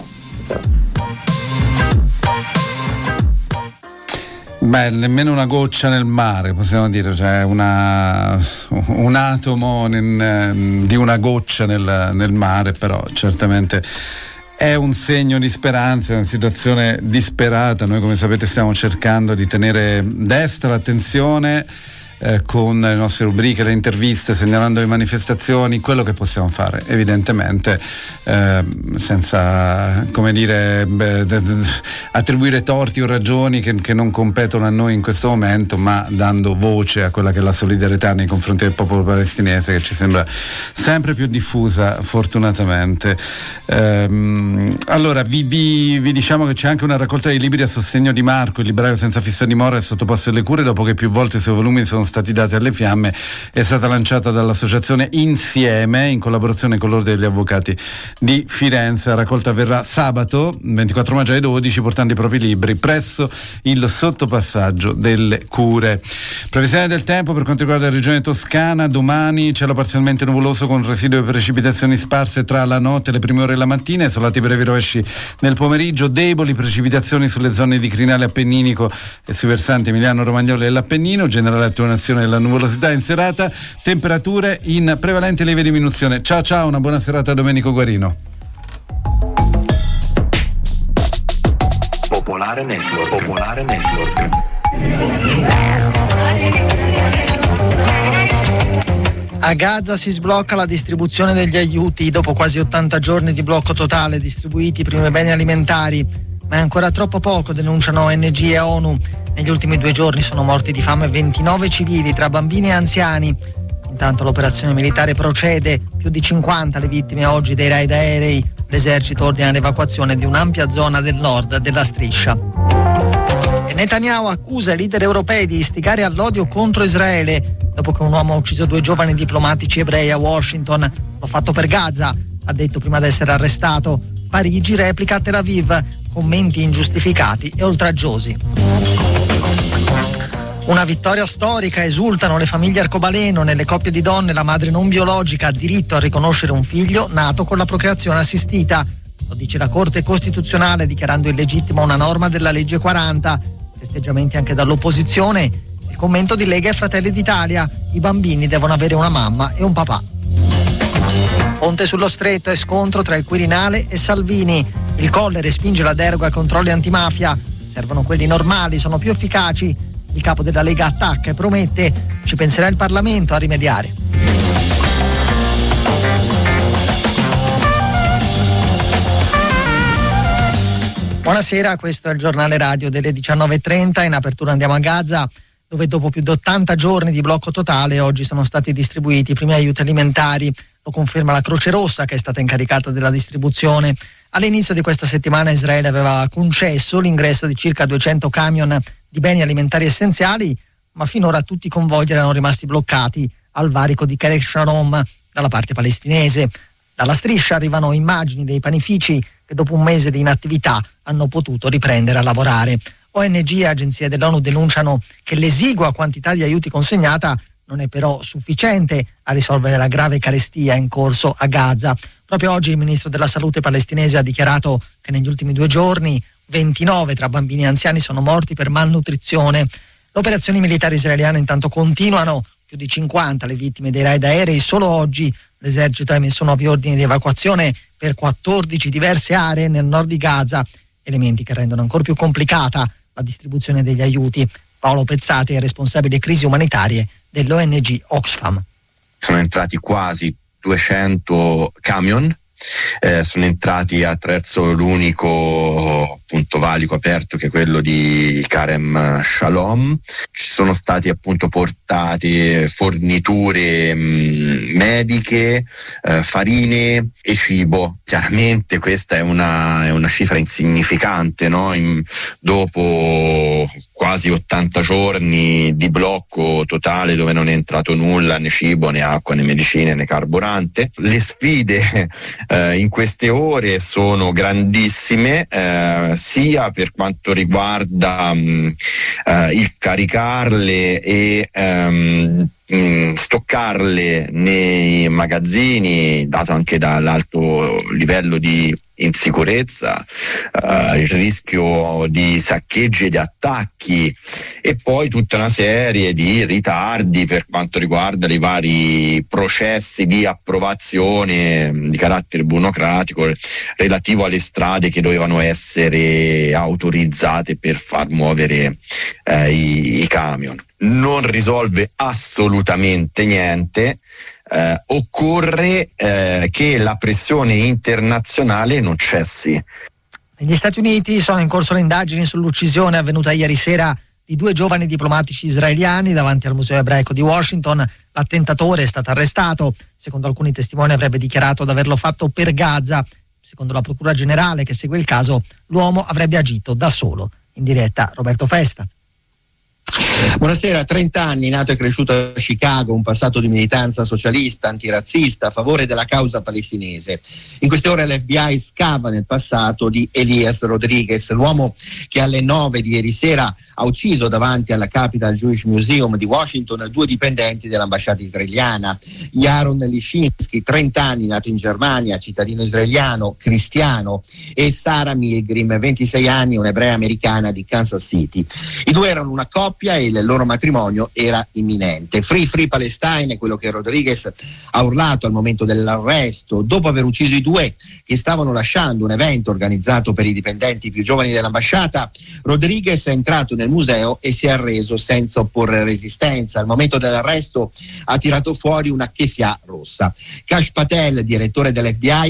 Beh, nemmeno una goccia nel mare, possiamo dire, cioè una, un atomo in, di una goccia nel, nel mare, però certamente è un segno di speranza, è una situazione disperata. Noi, come sapete, stiamo cercando di tenere destra l'attenzione eh, con le nostre rubriche, le interviste, segnalando le manifestazioni, quello che possiamo fare, evidentemente eh, senza, come dire, beh, d- d- attribuire torti o ragioni che, che non competono a noi in questo momento, ma dando voce a quella che è la solidarietà nei confronti del popolo palestinese, che ci sembra sempre più diffusa, fortunatamente. Ehm, allora vi, vi, vi diciamo che c'è anche una raccolta di libri a sostegno di Marco, il libraio senza fissa dimora, è sottoposto alle cure dopo che più volte i suoi volumi sono stati dati alle fiamme. È stata lanciata dall'associazione Insieme in collaborazione con l'Ordine degli Avvocati di Firenze. La raccolta avverrà sabato ventiquattro maggio alle dodici, portando i propri libri presso il sottopassaggio delle cure. Previsione del tempo per quanto riguarda la regione Toscana: domani cielo parzialmente nuvoloso con residui di precipitazioni sparse tra la notte e le prime ore della mattina, isolati brevi rovesci nel pomeriggio, deboli precipitazioni sulle zone di crinale appenninico e sui versanti emiliano-romagnoli dell'Appennino, generale attenuazione della nuvolosità in serata, temperature in prevalente lieve diminuzione. Ciao ciao, una buona serata a Domenico Guarino. Popolare Network, Popolare Network. A Gaza si sblocca la distribuzione degli aiuti dopo quasi ottanta giorni di blocco totale, distribuiti i primi beni alimentari, ma è ancora troppo poco, denunciano O N G e ONU. Negli ultimi due giorni sono morti di fame ventinove civili, tra bambini e anziani. Intanto l'operazione militare procede, più di cinquanta le vittime oggi dei raid aerei. L'esercito ordina l'evacuazione di un'ampia zona del nord della striscia. E Netanyahu accusa i leader europei di istigare all'odio contro Israele. dopo che un uomo ha ucciso due giovani diplomatici ebrei a Washington. L'ho fatto per Gaza, ha detto prima di essere arrestato. Parigi replica a Tel Aviv, commenti ingiustificati e oltraggiosi. Una vittoria storica, esultano le famiglie arcobaleno. Nelle coppie di donne la madre non biologica ha diritto a riconoscere un figlio nato con la procreazione assistita. Lo dice la Corte Costituzionale, dichiarando illegittima una norma della legge quaranta. Festeggiamenti anche dall'opposizione. Il commento di Lega e Fratelli d'Italia: i bambini devono avere una mamma e un papà. Ponte sullo Stretto e scontro tra il Quirinale e Salvini. Il Colle respinge la deroga ai controlli antimafia. Servono quelli normali, sono più efficaci. Il capo della Lega attacca e promette: ci penserà il Parlamento a rimediare. Buonasera, questo è il giornale radio delle diciannove e trenta. In apertura andiamo a Gaza, dove dopo più di ottanta giorni di blocco totale oggi sono stati distribuiti i primi aiuti alimentari. Lo conferma la Croce Rossa, che è stata incaricata della distribuzione. All'inizio di questa settimana Israele aveva concesso l'ingresso di circa duecento camion di beni alimentari essenziali, ma finora tutti i convogli erano rimasti bloccati al valico di Kerem Shalom dalla parte palestinese. Dalla striscia arrivano immagini dei panifici che dopo un mese di inattività hanno potuto riprendere a lavorare. O N G e agenzie dell'ONU denunciano che l'esigua quantità di aiuti consegnata non è però sufficiente a risolvere la grave carestia in corso a Gaza. Proprio oggi il ministro della salute palestinese ha dichiarato che negli ultimi due giorni ventinove tra bambini e anziani sono morti per malnutrizione. Le operazioni militari israeliane intanto continuano, più di cinquanta le vittime dei raid aerei. Solo oggi l'esercito ha emesso nuovi ordini di evacuazione per quattordici diverse aree nel nord di Gaza, elementi che rendono ancora più complicata la distribuzione degli aiuti. Paolo Pezzati è responsabile crisi umanitarie dell'O N G Oxfam. Sono entrati quasi duecento camion, eh, sono entrati attraverso l'unico appunto valico aperto, che è quello di Kerem Shalom. Ci sono stati appunto portate forniture mh, mediche, eh, farine e cibo. Chiaramente questa è una, è una cifra insignificante, no? In, dopo quasi ottanta giorni di blocco totale dove non è entrato nulla, né cibo, né acqua, né medicine, né carburante. Le sfide eh, in queste ore sono grandissime, eh, sia per quanto riguarda mh, eh, il caricarle e ehm, mh, stoccarle nei magazzini, dato anche dall'alto livello di insicurezza, eh, il rischio di saccheggi e di attacchi, e poi tutta una serie di ritardi per quanto riguarda i vari processi di approvazione di carattere burocratico relativo alle strade che dovevano essere autorizzate per far muovere eh, i, i camion. Non risolve assolutamente niente. Eh, occorre eh, che la pressione internazionale non cessi. Negli Stati Uniti sono in corso le indagini sull'uccisione avvenuta ieri sera di due giovani diplomatici israeliani davanti al Museo Ebraico di Washington. L'attentatore è stato arrestato. Secondo alcuni testimoni avrebbe dichiarato di averlo fatto per Gaza. Secondo la Procura Generale che segue il caso, l'uomo avrebbe agito da solo. In diretta Roberto Festa. Buonasera, trenta anni, nato e cresciuto a Chicago, un passato di militanza socialista, antirazzista, a favore della causa palestinese. In queste ore l'F B I scava nel passato di Elias Rodriguez, l'uomo che alle nove di ieri sera ha ucciso davanti alla Capital Jewish Museum di Washington due dipendenti dell'ambasciata israeliana. Yaron Lishinsky, trenta anni, nato in Germania, cittadino israeliano, cristiano, e Sarah Milgrim, ventisei anni, un'ebrea americana di Kansas City. I due erano una coppia e il loro matrimonio era imminente. Free Free Palestine è quello che Rodriguez ha urlato al momento dell'arresto, dopo aver ucciso i due che stavano lasciando un evento organizzato per i dipendenti più giovani dell'ambasciata. Rodriguez è entrato nel museo e si è arreso senza opporre resistenza. Al momento dell'arresto ha tirato fuori una keffiyeh rossa. Kash Patel, direttore dell'F B I,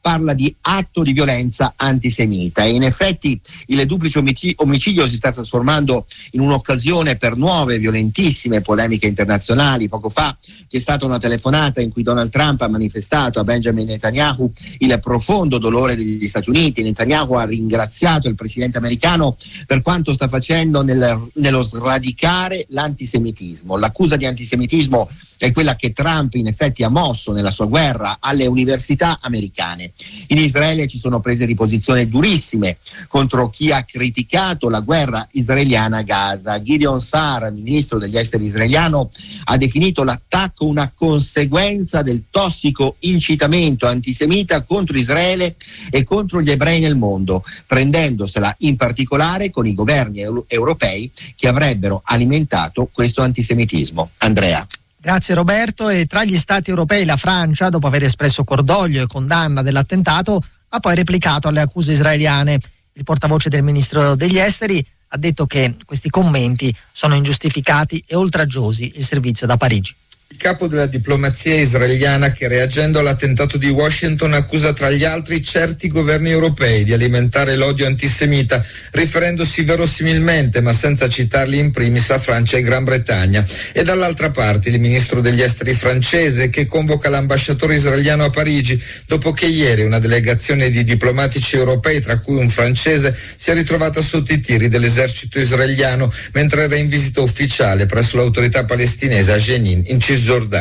parla di atto di violenza antisemita e in effetti il duplice omicidio si sta trasformando in un'occasione per nuove violentissime polemiche internazionali. Poco fa c'è stata una telefonata in cui Donald Trump ha manifestato a Benjamin Netanyahu il profondo dolore degli Stati Uniti. Netanyahu ha ringraziato il presidente americano per quanto sta facendo nel, nello sradicare l'antisemitismo. L'accusa di antisemitismo è quella che Trump in effetti ha mosso nella sua guerra alle università americane. In Israele ci sono prese di posizione durissime contro chi ha criticato la guerra israeliana a Gaza. Gideon Sa'ar, ministro degli esteri israeliano, ha definito l'attacco una conseguenza del tossico incitamento antisemita contro Israele e contro gli ebrei nel mondo, prendendosela in particolare con i governi euro- europei che avrebbero alimentato questo antisemitismo. Andrea. Grazie Roberto. E tra gli stati europei la Francia, dopo aver espresso cordoglio e condanna dell'attentato, ha poi replicato alle accuse israeliane. Il portavoce del ministro degli esteri ha detto che questi commenti sono ingiustificati e oltraggiosi. Il servizio da Parigi. Il capo della diplomazia israeliana, che reagendo all'attentato di Washington accusa tra gli altri certi governi europei di alimentare l'odio antisemita, riferendosi verosimilmente ma senza citarli in primis a Francia e Gran Bretagna. E dall'altra parte il ministro degli esteri francese, che convoca l'ambasciatore israeliano a Parigi dopo che ieri una delegazione di diplomatici europei, tra cui un francese, si è ritrovata sotto i tiri dell'esercito israeliano mentre era in visita ufficiale presso l'autorità palestinese a Jenin, in Cisgiordania.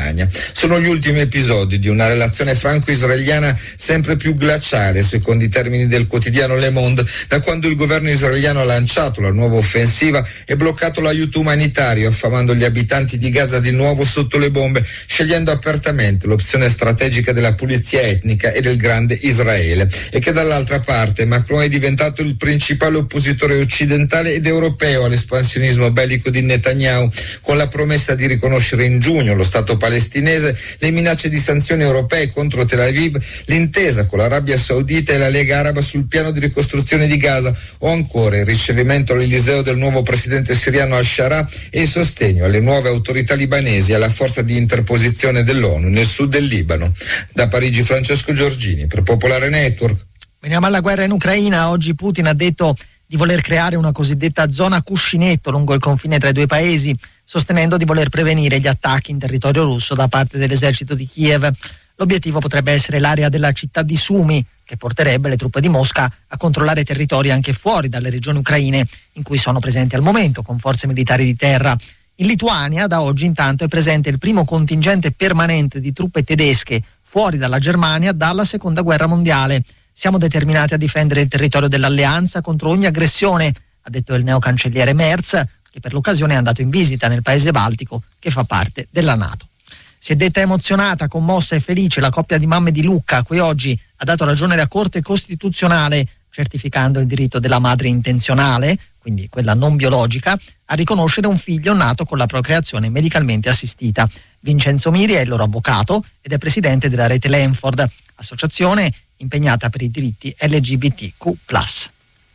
Sono gli ultimi episodi di una relazione franco-israeliana sempre più glaciale, secondo i termini del quotidiano Le Monde, da quando il governo israeliano ha lanciato la nuova offensiva e bloccato l'aiuto umanitario, affamando gli abitanti di Gaza di nuovo sotto le bombe, scegliendo apertamente l'opzione strategica della pulizia etnica e del grande Israele. E che dall'altra parte Macron è diventato il principale oppositore occidentale ed europeo all'espansionismo bellico di Netanyahu, con la promessa di riconoscere in giugno lo Stato palestinese, le minacce di sanzioni europee contro Tel Aviv, l'intesa con l'Arabia Saudita e la Lega Araba sul piano di ricostruzione di Gaza, o ancora il ricevimento all'Eliseo del nuovo presidente siriano al-Shara e il sostegno alle nuove autorità libanesi e alla forza di interposizione dell'ONU nel sud del Libano. Da Parigi Francesco Giorgini per Popolare Network. Veniamo alla guerra in Ucraina. Oggi Putin ha detto di voler creare una cosiddetta zona cuscinetto lungo il confine tra i due paesi, sostenendo di voler prevenire gli attacchi in territorio russo da parte dell'esercito di Kiev. L'obiettivo potrebbe essere l'area della città di Sumy, che porterebbe le truppe di Mosca a controllare territori anche fuori dalle regioni ucraine in cui sono presenti al momento, con forze militari di terra. In Lituania da oggi intanto è presente il primo contingente permanente di truppe tedesche fuori dalla Germania dalla seconda guerra mondiale. Siamo determinati a difendere il territorio dell'alleanza contro ogni aggressione, ha detto il neocancelliere Merz, che per l'occasione è andato in visita nel paese baltico che fa parte della NATO. Si è detta emozionata, commossa e felice la coppia di mamme di Lucca, a cui oggi ha dato ragione la Corte Costituzionale, certificando il diritto della madre intenzionale, quindi quella non biologica, a riconoscere un figlio nato con la procreazione medicalmente assistita. Vincenzo Miri è il loro avvocato ed è presidente della rete Lenford, associazione impegnata per i diritti L G B T Q plus.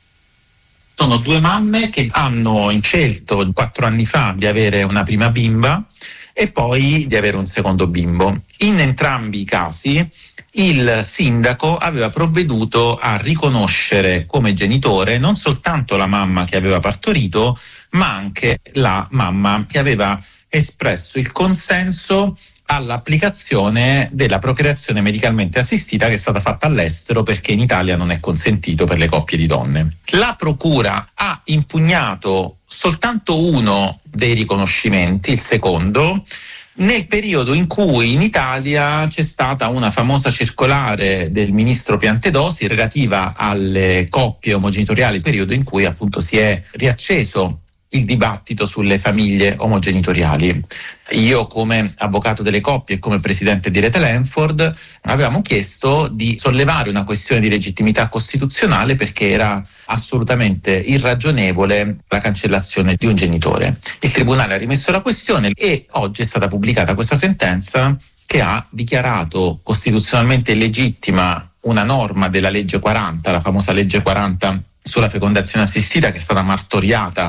Sono due mamme che hanno scelto quattro anni fa di avere una prima bimba e poi di avere un secondo bimbo. In entrambi i casi il sindaco aveva provveduto a riconoscere come genitore non soltanto la mamma che aveva partorito, ma anche la mamma che aveva espresso il consenso all'applicazione della procreazione medicalmente assistita, che è stata fatta all'estero perché in Italia non è consentito per le coppie di donne. La procura ha impugnato soltanto uno dei riconoscimenti, il secondo, nel periodo in cui in Italia c'è stata una famosa circolare del ministro Piantedosi relativa alle coppie omogenitoriali, periodo in cui appunto si è riacceso il dibattito sulle famiglie omogenitoriali. Io come avvocato delle coppie e come presidente di Rete Lenford avevamo chiesto di sollevare una questione di legittimità costituzionale perché era assolutamente irragionevole la cancellazione di un genitore. Il tribunale ha rimesso la questione e oggi è stata pubblicata questa sentenza che ha dichiarato costituzionalmente illegittima una norma della legge quaranta, la famosa legge quaranta sulla fecondazione assistita, che è stata martoriata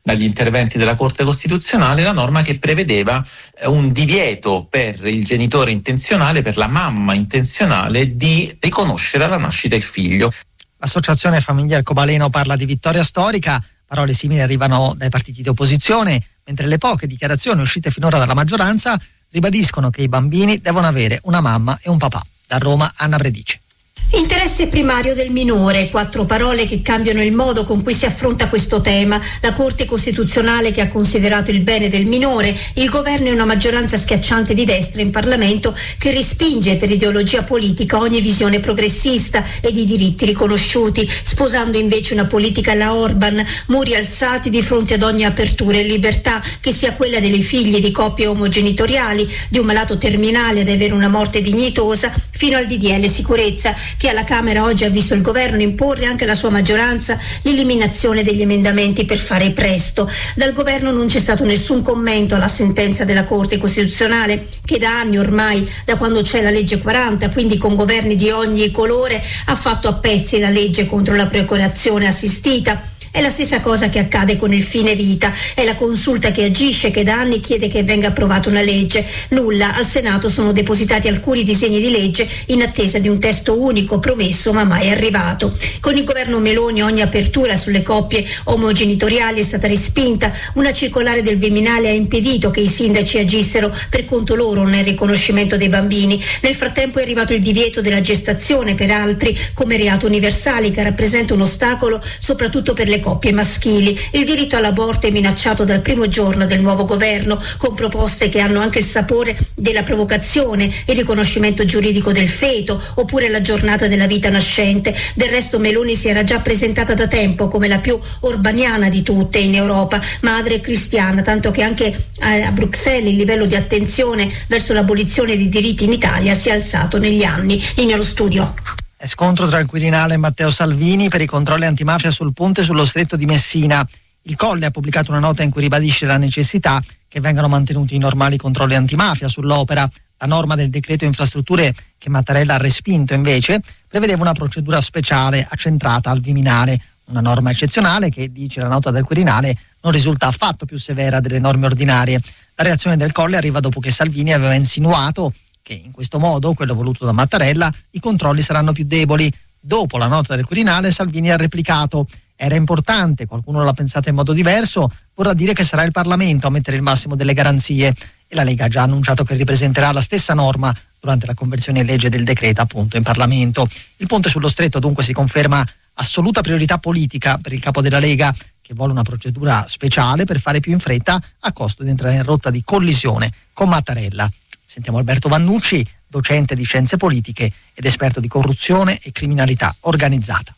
dagli interventi della Corte Costituzionale la norma che prevedeva eh, un divieto per il genitore intenzionale, per la mamma intenzionale, di riconoscere alla nascita il figlio. L'associazione Famiglia Arcobaleno parla di vittoria storica, parole simili arrivano dai partiti di opposizione, mentre le poche dichiarazioni uscite finora dalla maggioranza ribadiscono che i bambini devono avere una mamma e un papà. Da Roma, Anna Predice. Interesse primario del minore, quattro parole che cambiano il modo con cui si affronta questo tema. La Corte Costituzionale che ha considerato il bene del minore, il governo e una maggioranza schiacciante di destra in Parlamento che respinge per ideologia politica ogni visione progressista e di diritti riconosciuti, sposando invece una politica alla Orban, muri alzati di fronte ad ogni apertura e libertà, che sia quella delle figlie di coppie omogenitoriali, di un malato terminale ad avere una morte dignitosa, fino al D D L sicurezza, che alla Camera oggi ha visto il governo imporre anche alla sua maggioranza l'eliminazione degli emendamenti per fare presto. Dal governo non c'è stato nessun commento alla sentenza della Corte Costituzionale che da anni ormai, da quando c'è la legge quaranta, quindi con governi di ogni colore, ha fatto a pezzi la legge contro la procreazione assistita. È la stessa cosa che accade con il fine vita, è la consulta che agisce, che da anni chiede che venga approvata una legge. Nulla, al Senato sono depositati alcuni disegni di legge in attesa di un testo unico promesso ma mai arrivato. Con il governo Meloni ogni apertura sulle coppie omogenitoriali è stata respinta, una circolare del Viminale ha impedito che i sindaci agissero per conto loro nel riconoscimento dei bambini. Nel frattempo è arrivato il divieto della gestazione per altri come reato universale, che rappresenta un ostacolo soprattutto per le coppie maschili. Il diritto all'aborto è minacciato dal primo giorno del nuovo governo, con proposte che hanno anche il sapore della provocazione, il riconoscimento giuridico del feto oppure la giornata della vita nascente. Del resto Meloni si era già presentata da tempo come la più orbaniana di tutte in Europa, madre cristiana, tanto che anche a Bruxelles il livello di attenzione verso l'abolizione dei diritti in Italia si è alzato negli anni. Linea allo studio. Scontro tra il Quirinale e Matteo Salvini per i controlli antimafia sul ponte sullo stretto di Messina. Il Colle ha pubblicato una nota in cui ribadisce la necessità che vengano mantenuti i normali controlli antimafia sull'opera. La norma del decreto infrastrutture che Mattarella ha respinto invece prevedeva una procedura speciale accentrata al Viminale, una norma eccezionale che, dice la nota del Quirinale, non risulta affatto più severa delle norme ordinarie. La reazione del Colle arriva dopo che Salvini aveva insinuato che in questo modo, quello voluto da Mattarella, i controlli saranno più deboli. Dopo la nota del Quirinale Salvini ha replicato: era importante, qualcuno l'ha pensata in modo diverso, vorrà dire che sarà il Parlamento a mettere il massimo delle garanzie, e la Lega ha già annunciato che ripresenterà la stessa norma durante la conversione in legge del decreto appunto in Parlamento. Il ponte sullo stretto dunque si conferma assoluta priorità politica per il capo della Lega, che vuole una procedura speciale per fare più in fretta a costo di entrare in rotta di collisione con Mattarella. Sentiamo Alberto Vannucci, docente di scienze politiche ed esperto di corruzione e criminalità organizzata.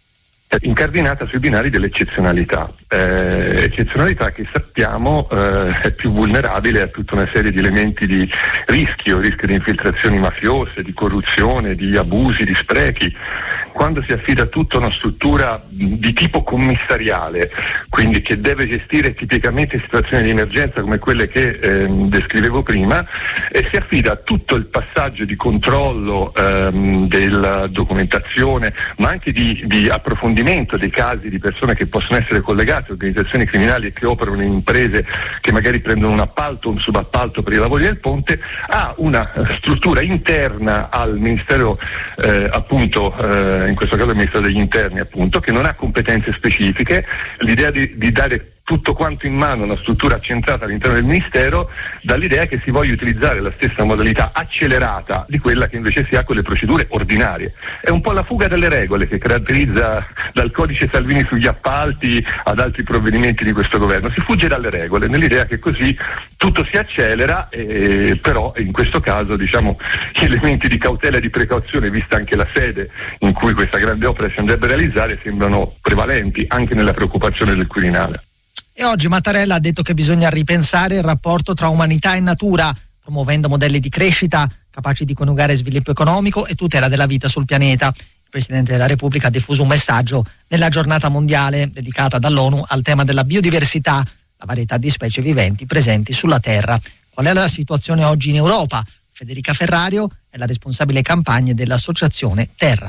Incardinata sui binari dell'eccezionalità, eh, eccezionalità che sappiamo eh, è più vulnerabile a tutta una serie di elementi di rischio, rischio di infiltrazioni mafiose, di corruzione, di abusi, di sprechi. Quando si affida tutto a una struttura di tipo commissariale, quindi che deve gestire tipicamente situazioni di emergenza come quelle che eh, descrivevo prima, e si affida tutto il passaggio di controllo ehm, della documentazione, ma anche di, di approfondimento dei casi di persone che possono essere collegate a organizzazioni criminali e che operano in imprese che magari prendono un appalto o un subappalto per i lavori del ponte, a una struttura interna al Ministero eh, appunto eh, in questo caso il Ministero degli Interni appunto, che non ha competenze specifiche. L'idea di, di dare tutto quanto in mano a una struttura accentrata all'interno del Ministero dà l'idea che si voglia utilizzare la stessa modalità accelerata di quella che invece si ha con le procedure ordinarie. È un po' la fuga dalle regole che caratterizza dal codice Salvini sugli appalti ad altri provvedimenti di questo governo. Si fugge dalle regole nell'idea che così tutto si accelera, eh, però in questo caso diciamo gli elementi di cautela e di precauzione, vista anche la sede in cui questa grande opera si andrebbe a realizzare, sembrano prevalenti anche nella preoccupazione del Quirinale. E oggi Mattarella ha detto che bisogna ripensare il rapporto tra umanità e natura, promuovendo modelli di crescita capaci di coniugare sviluppo economico e tutela della vita sul pianeta. Il Presidente della Repubblica ha diffuso un messaggio nella giornata mondiale dedicata dall'ONU al tema della biodiversità, la varietà di specie viventi presenti sulla Terra. Qual è la situazione oggi in Europa? Federica Ferrario è la responsabile campagne dell'associazione Terra.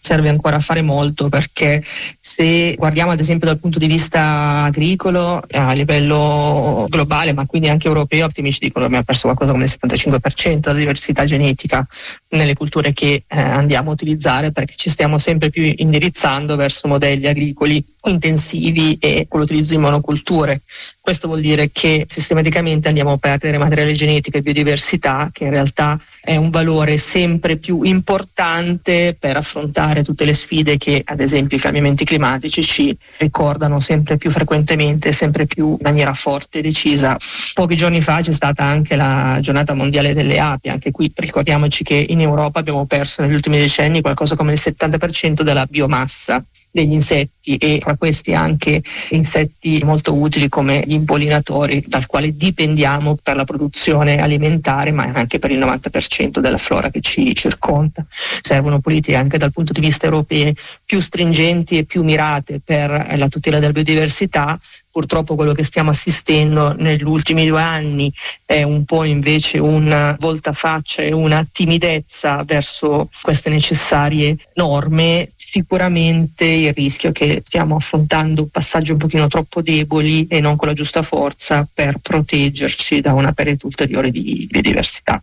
serve ancora fare molto, perché se guardiamo ad esempio dal punto di vista agricolo a livello globale, ma quindi anche europeo, stimi ci dicono che abbiamo perso qualcosa come il settantacinque per cento della diversità genetica nelle culture che eh, andiamo a utilizzare, perché ci stiamo sempre più indirizzando verso modelli agricoli intensivi e con l'utilizzo di monoculture. Questo vuol dire che sistematicamente andiamo a perdere materiale genetico e biodiversità, che in realtà è un valore sempre più importante per affrontare tutte le sfide che ad esempio i cambiamenti climatici ci ricordano sempre più frequentemente, sempre più in maniera forte e decisa. Pochi giorni fa c'è stata anche la giornata mondiale delle api, anche qui ricordiamoci che in Europa abbiamo perso negli ultimi decenni qualcosa come il settanta per cento della biomassa degli insetti, e tra questi anche insetti molto utili come gli impollinatori, dal quale dipendiamo per la produzione alimentare, ma anche per il novanta per cento della flora che ci circonda. Servono politiche anche dal punto di vista europeo più stringenti e più mirate per la tutela della biodiversità. Purtroppo quello che stiamo assistendo negli ultimi due anni è un po' invece un voltafaccia e una timidezza verso queste necessarie norme. Sicuramente il rischio è che stiamo affrontando passaggi un pochino troppo deboli e non con la giusta forza per proteggerci da una perdita ulteriore di biodiversità.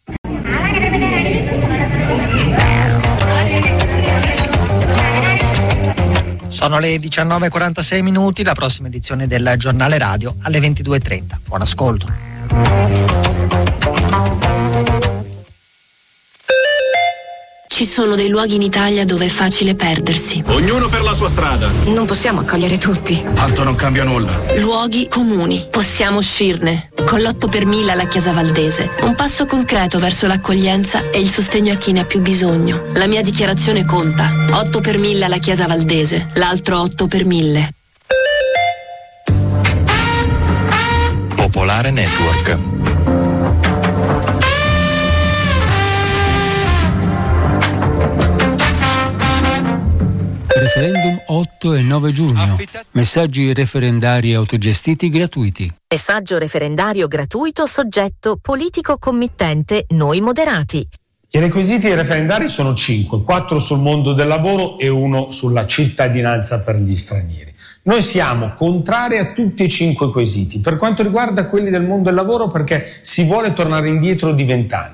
Sono le diciannove e quarantasei minuti, la prossima edizione del giornale radio alle ventidue e trenta. Buon ascolto. Ci sono dei luoghi in Italia dove è facile perdersi. Ognuno per la sua strada. Non possiamo accogliere tutti. Tanto non cambia nulla. Luoghi comuni. Possiamo uscirne. Con l'otto per mille alla Chiesa Valdese. Un passo concreto verso l'accoglienza e il sostegno a chi ne ha più bisogno. La mia dichiarazione conta. otto per mille alla Chiesa Valdese. L'altro otto per mille. Popolare Network. Referendum otto e nove giugno. Messaggi referendari autogestiti gratuiti. Messaggio referendario gratuito soggetto politico committente Noi Moderati. I requisiti referendari sono cinque, quattro sul mondo del lavoro e uno sulla cittadinanza per gli stranieri. Noi siamo contrari a tutti e cinque quesiti. Per quanto riguarda quelli del mondo del lavoro, perché si vuole tornare indietro di vent'anni.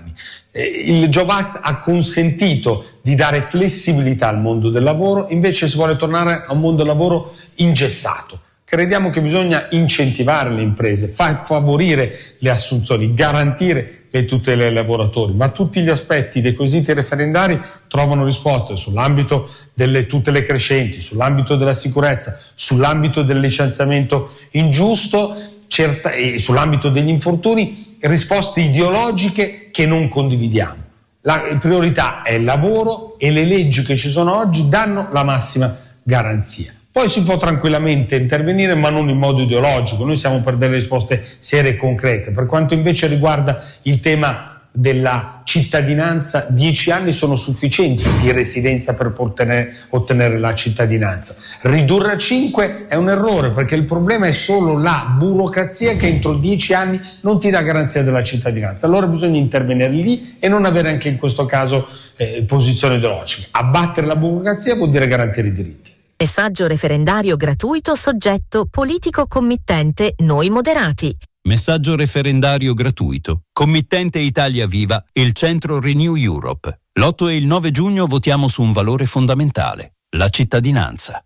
Il Job Act ha consentito di dare flessibilità al mondo del lavoro, invece si vuole tornare a un mondo del lavoro ingessato. Crediamo che bisogna incentivare le imprese, fa- favorire le assunzioni, garantire le tutele ai lavoratori, ma tutti gli aspetti dei quesiti referendari trovano risposte sull'ambito delle tutele crescenti, sull'ambito della sicurezza, sull'ambito del licenziamento ingiusto, certa- e sull'ambito degli infortuni, risposte ideologiche che non condividiamo. La priorità è il lavoro e le leggi che ci sono oggi danno la massima garanzia. Poi si può tranquillamente intervenire, ma non in modo ideologico. Noi siamo per delle risposte serie e concrete. Per quanto invece riguarda il tema della cittadinanza, dieci anni sono sufficienti di residenza per ottenere, ottenere la cittadinanza. Ridurre a cinque è un errore, perché il problema è solo la burocrazia che entro dieci anni non ti dà garanzia della cittadinanza. Allora bisogna intervenire lì e non avere anche in questo caso eh, posizioni ideologiche. Abbattere la burocrazia vuol dire garantire i diritti. Messaggio referendario gratuito soggetto politico committente Noi Moderati. Messaggio referendario gratuito. Committente Italia Viva e il centro Renew Europe. L'otto e il nove giugno votiamo su un valore fondamentale, la cittadinanza.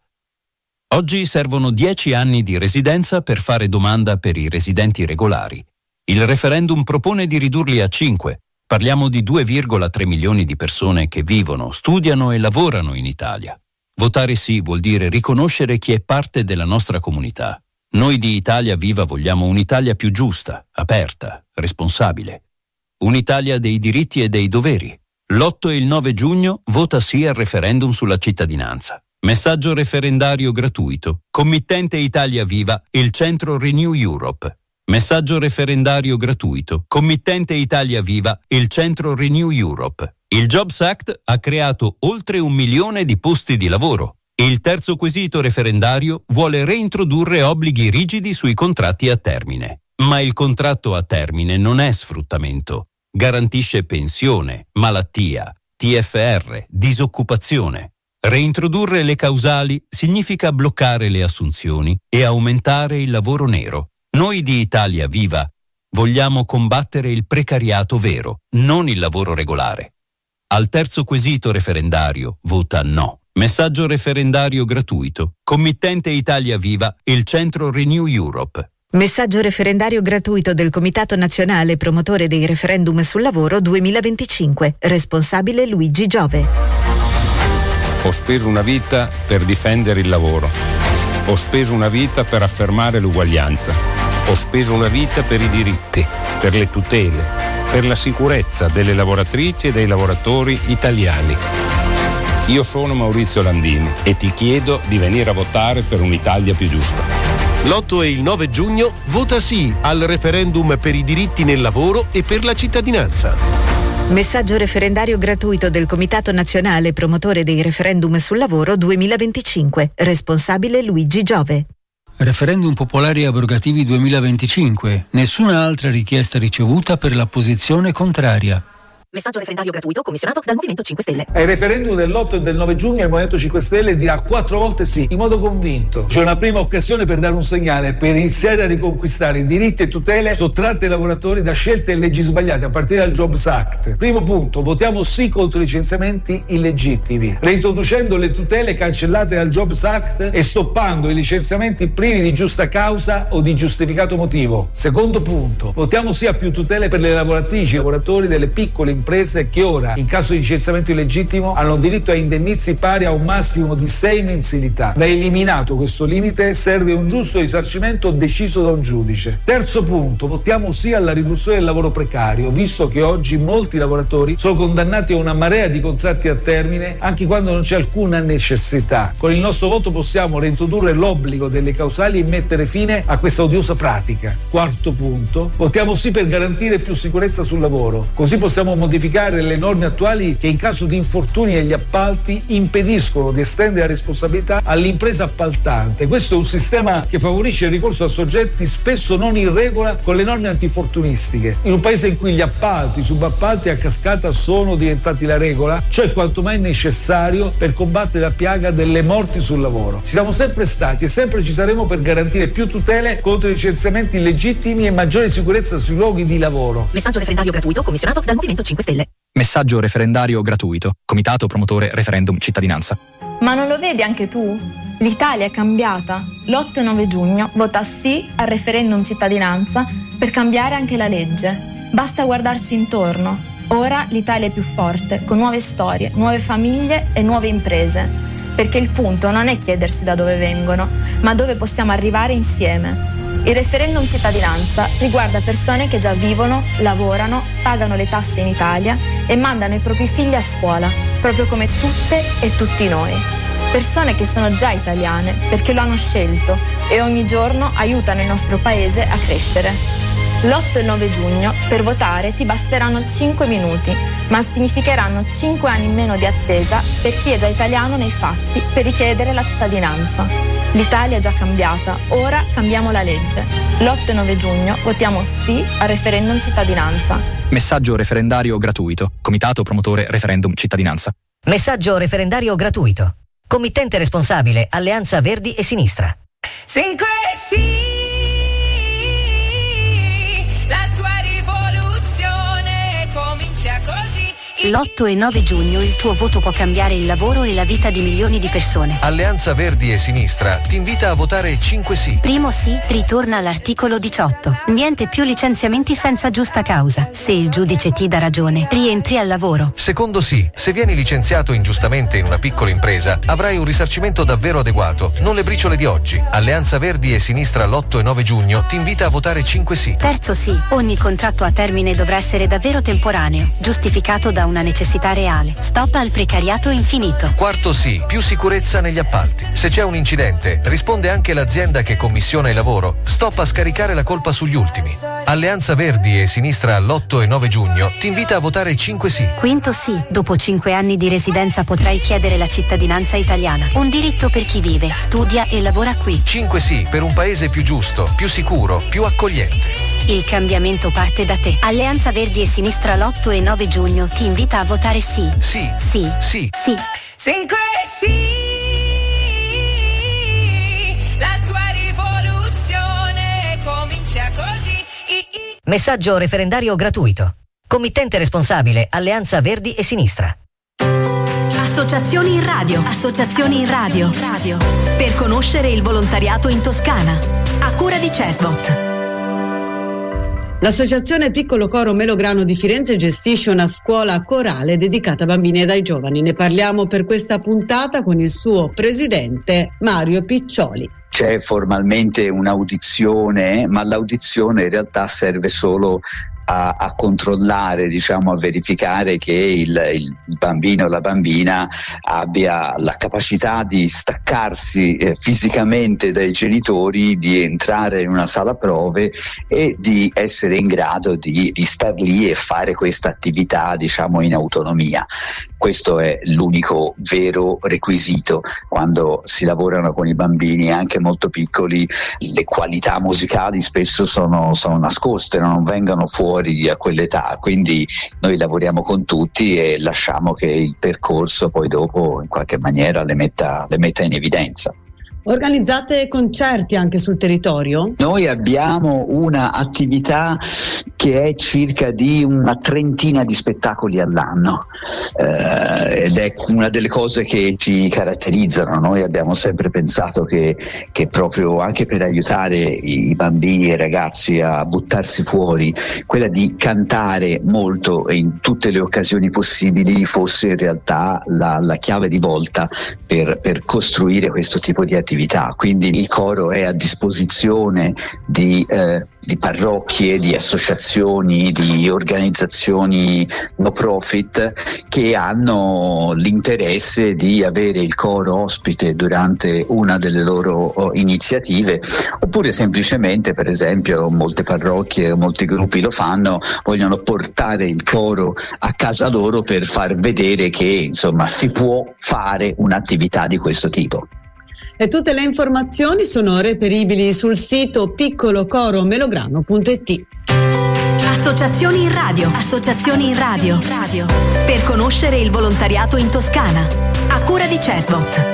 Oggi servono dieci anni di residenza per fare domanda per i residenti regolari. Il referendum propone di ridurli a cinque. Parliamo di due virgola tre milioni di persone che vivono, studiano e lavorano in Italia. Votare sì vuol dire riconoscere chi è parte della nostra comunità. Noi di Italia Viva vogliamo un'Italia più giusta, aperta, responsabile. Un'Italia dei diritti e dei doveri. L'otto e il nove giugno vota sì al referendum sulla cittadinanza. Messaggio referendario gratuito. Committente Italia Viva e il centro Renew Europe. Messaggio referendario gratuito. Committente Italia Viva e il centro Renew Europe. Il Jobs Act ha creato oltre un milione di posti di lavoro. Il terzo quesito referendario vuole reintrodurre obblighi rigidi sui contratti a termine. Ma il contratto a termine non è sfruttamento. Garantisce pensione, malattia, T F R, disoccupazione. Reintrodurre le causali significa bloccare le assunzioni e aumentare il lavoro nero. Noi di Italia Viva vogliamo combattere il precariato vero, non il lavoro regolare. Al terzo quesito referendario vota no. Messaggio referendario gratuito. Committente Italia Viva e il centro Renew Europe. Messaggio referendario gratuito del Comitato Nazionale Promotore dei Referendum sul Lavoro duemilaventicinque. Responsabile Luigi Giove. Ho speso una vita per difendere il lavoro. Ho speso una vita per affermare l'uguaglianza. Ho speso una vita per i diritti, per le tutele, per la sicurezza delle lavoratrici e dei lavoratori italiani. Io sono Maurizio Landini e ti chiedo di venire a votare per un'Italia più giusta. L'otto e il nove giugno vota sì al referendum per i diritti nel lavoro e per la cittadinanza. Messaggio referendario gratuito del Comitato Nazionale Promotore dei Referendum sul Lavoro duemilaventicinque. Responsabile Luigi Giove. Referendum popolari abrogativi duemilaventicinque. Nessuna altra richiesta ricevuta per la posizione contraria. Messaggio referendario gratuito commissionato dal Movimento cinque Stelle. Ai referendum dell'otto e del nove giugno il Movimento cinque Stelle dirà quattro volte sì, in modo convinto. C'è una prima occasione per dare un segnale, per iniziare a riconquistare i diritti e tutele sottratte ai lavoratori da scelte e leggi sbagliate, a partire dal Jobs Act. Primo punto, votiamo sì contro i licenziamenti illegittimi, reintroducendo le tutele cancellate dal Jobs Act e stoppando i licenziamenti privi di giusta causa o di giustificato motivo. Secondo punto, votiamo sì a più tutele per le lavoratrici e lavoratori delle piccole imprese che ora, in caso di licenziamento illegittimo, hanno diritto a indennizi pari a un massimo di sei mensilità. Va eliminato questo limite, serve un giusto risarcimento deciso da un giudice. Terzo punto, votiamo sì alla riduzione del lavoro precario, visto che oggi molti lavoratori sono condannati a una marea di contratti a termine anche quando non c'è alcuna necessità. Con il nostro voto possiamo reintrodurre l'obbligo delle causali e mettere fine a questa odiosa pratica. Quarto punto, votiamo sì per garantire più sicurezza sul lavoro, così possiamo modificare le norme attuali che in caso di infortuni negli appalti impediscono di estendere la responsabilità all'impresa appaltante. Questo è un sistema che favorisce il ricorso a soggetti spesso non in regola con le norme antifortunistiche. In un paese in cui gli appalti, i subappalti a cascata sono diventati la regola, ciò è quanto mai necessario per combattere la piaga delle morti sul lavoro. Ci siamo sempre stati e sempre ci saremo per garantire più tutele contro i licenziamenti illegittimi e maggiore sicurezza sui luoghi di lavoro. Messaggio referendario gratuito commissionato dal Movimento cinque Stelle. Messaggio referendario gratuito. Comitato Promotore Referendum Cittadinanza. Ma non lo vedi anche tu? L'Italia è cambiata. L'otto e nove giugno vota sì al referendum cittadinanza per cambiare anche la legge. Basta guardarsi intorno. Ora l'Italia è più forte, con nuove storie, nuove famiglie e nuove imprese. Perché il punto non è chiedersi da dove vengono, ma dove possiamo arrivare insieme. Il referendum cittadinanza riguarda persone che già vivono, lavorano, pagano le tasse in Italia e mandano i propri figli a scuola, proprio come tutte e tutti noi. Persone che sono già italiane perché lo hanno scelto e ogni giorno aiutano il nostro paese a crescere. L'otto e il nove giugno per votare ti basteranno cinque minuti, ma significheranno cinque anni in meno di attesa per chi è già italiano nei fatti per richiedere la cittadinanza. L'Italia è già cambiata, ora cambiamo la legge. L'otto e nove giugno votiamo sì al referendum cittadinanza. Messaggio referendario gratuito. Comitato Promotore Referendum Cittadinanza. Messaggio referendario gratuito. Committente responsabile Alleanza Verdi e Sinistra. Cinque sì. L'otto e nove giugno il tuo voto può cambiare il lavoro e la vita di milioni di persone. Alleanza Verdi e Sinistra ti invita a votare cinque sì. Primo sì, ritorna all'articolo diciotto. Niente più licenziamenti senza giusta causa. Se il giudice ti dà ragione, rientri al lavoro. Secondo sì, se vieni licenziato ingiustamente in una piccola impresa, avrai un risarcimento davvero adeguato, non le briciole di oggi. Alleanza Verdi e Sinistra l'otto e nove giugno ti invita a votare cinque sì. Terzo sì, ogni contratto a termine dovrà essere davvero temporaneo, giustificato da una necessità reale. Stop al precariato infinito. Quarto sì, più sicurezza negli appalti. Se c'è un incidente, risponde anche l'azienda che commissiona il lavoro. Stop a scaricare la colpa sugli ultimi. Alleanza Verdi e Sinistra all'otto e nove giugno ti invita a votare cinque sì. Quinto sì, dopo cinque anni di residenza potrai chiedere la cittadinanza italiana. Un diritto per chi vive, studia e lavora qui. cinque sì per un paese più giusto, più sicuro, più accogliente. Il cambiamento parte da te. Alleanza Verdi e Sinistra l'otto e nove giugno ti invita a votare sì. Sì. Sì. Sì. Sì. Cinque sì, la tua rivoluzione comincia così. Messaggio referendario gratuito. Committente responsabile Alleanza Verdi e Sinistra. Associazioni in radio. Associazioni in radio. radio. Per conoscere il volontariato in Toscana. A cura di Cesbot. L'Associazione Piccolo Coro Melograno di Firenze gestisce una scuola corale dedicata a bambini e ai giovani. Ne parliamo per questa puntata con il suo presidente Mario Piccioli. C'è formalmente un'audizione, ma l'audizione in realtà serve solo a, a controllare, diciamo, a verificare che il, il, il bambino o la bambina abbia la capacità di staccarsi eh, fisicamente dai genitori, di entrare in una sala prove e di essere in grado di, di star lì e fare questa attività, diciamo, in autonomia. Questo è l'unico vero requisito. Quando si lavorano con i bambini anche molto piccoli, le qualità musicali spesso sono, sono nascoste, non vengono fuori a quell'età, quindi noi lavoriamo con tutti e lasciamo che il percorso poi dopo in qualche maniera le metta, le metta in evidenza. Organizzate concerti anche sul territorio? Noi abbiamo una attività che è circa di una trentina di spettacoli all'anno eh, ed è una delle cose che ci caratterizzano. Noi abbiamo sempre pensato che, che proprio anche per aiutare i bambini e i ragazzi a buttarsi fuori, quella di cantare molto e in tutte le occasioni possibili fosse in realtà la, la chiave di volta per, per costruire questo tipo di attività. Quindi il coro è a disposizione di, eh, di parrocchie, di associazioni, di organizzazioni no profit che hanno l'interesse di avere il coro ospite durante una delle loro oh, iniziative, oppure semplicemente, per esempio, molte parrocchie o molti gruppi lo fanno, vogliono portare il coro a casa loro per far vedere che insomma si può fare un'attività di questo tipo. E tutte le informazioni sono reperibili sul sito piccolo-coro-melograno punto it. Associazioni in radio. Associazioni in radio. radio. Per conoscere il volontariato in Toscana. A cura di Cesbot.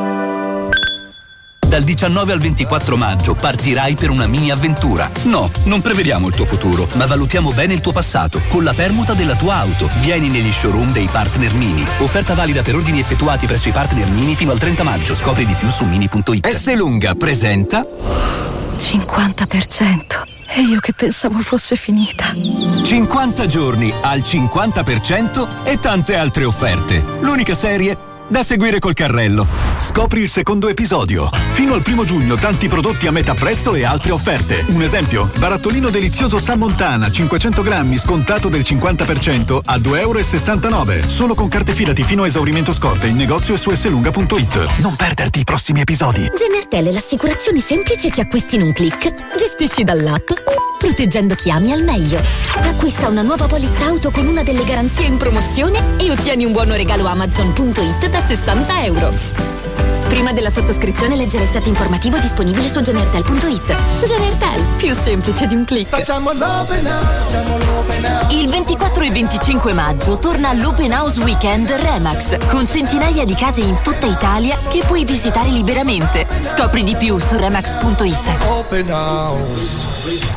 Dal diciannove al ventiquattro maggio partirai per una mini avventura. No, non prevediamo il tuo futuro, ma valutiamo bene il tuo passato con la permuta della tua auto. Vieni negli showroom dei partner Mini. Offerta valida per ordini effettuati presso i partner Mini fino al trenta maggio. Scopri di più su mini punto it. S Lunga presenta cinquanta per cento. E io che pensavo fosse finita. cinquanta giorni al cinquanta per cento e tante altre offerte. L'unica serie da seguire col carrello. Scopri il secondo episodio. Fino al primo giugno tanti prodotti a metà prezzo e altre offerte. Un esempio: barattolino delizioso San Montana cinquecento grammi scontato del cinquanta per cento a due e sessantanove euro. Solo con carte Fidati fino a esaurimento scorte in negozio e su slunga punto it. Non perderti i prossimi episodi. Genertel è l'assicurazione semplice che acquisti in un click. Gestisci dall'app, proteggendo chi ami al meglio. Acquista una nuova polizza auto con una delle garanzie in promozione e ottieni un buono regalo amazon punto it da sessanta euro. Prima della sottoscrizione leggere il set informativo disponibile su genertel punto it. Genertel, più semplice di un click. Facciamo l'open house. Il ventiquattro e venticinque maggio torna l'Open House Weekend Remax con centinaia di case in tutta Italia che puoi visitare liberamente. Scopri di più su remax punto it. Open house.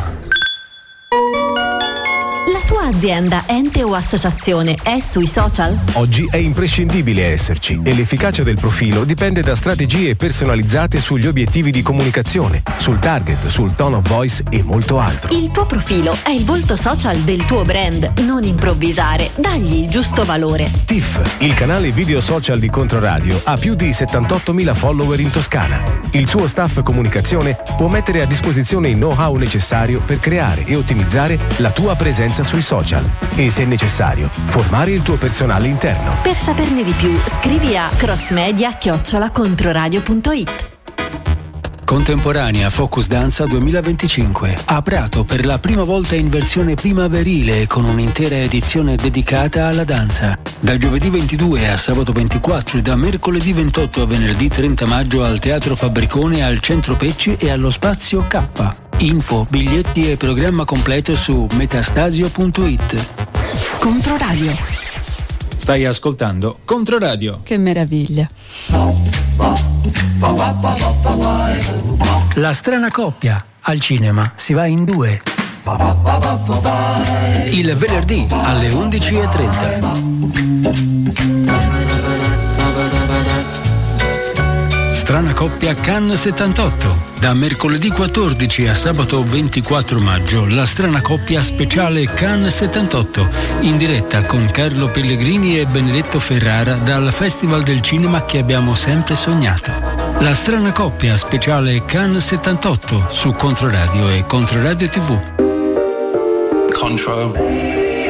La tua azienda, ente o associazione è sui social? Oggi è imprescindibile esserci e l'efficacia del profilo dipende da strategie personalizzate sugli obiettivi di comunicazione, sul target, sul tone of voice e molto altro. Il tuo profilo è il volto social del tuo brand, non improvvisare, dagli il giusto valore. T I F, il canale video social di Controradio, ha più di settantottomila follower in Toscana. Il suo staff comunicazione può mettere a disposizione il know-how necessario per creare e ottimizzare la tua presenza sui social e, se necessario, formare il tuo personale interno. Per saperne di più, scrivi a crossmedia chiocciola controradio punto it. Contemporanea Focus Danza duemilaventicinque a Prato per la prima volta in versione primaverile con un'intera edizione dedicata alla danza. Da giovedì ventidue a sabato ventiquattro e da mercoledì ventotto a venerdì trenta maggio al Teatro Fabbricone, al Centro Pecci e allo Spazio K. Info, biglietti e programma completo su metastasio punto it. Controradio. Stai ascoltando Controradio. Che meraviglia. La strana coppia. Al cinema si va in due. Il venerdì alle undici e trenta. Strana coppia Cannes settantotto. Da mercoledì quattordici a sabato ventiquattro maggio, la strana coppia speciale Cannes settantotto, in diretta con Carlo Pellegrini e Benedetto Ferrara dal Festival del Cinema che abbiamo sempre sognato. La strana coppia speciale Cannes settantotto su Controradio e Controradio tivù. Contro.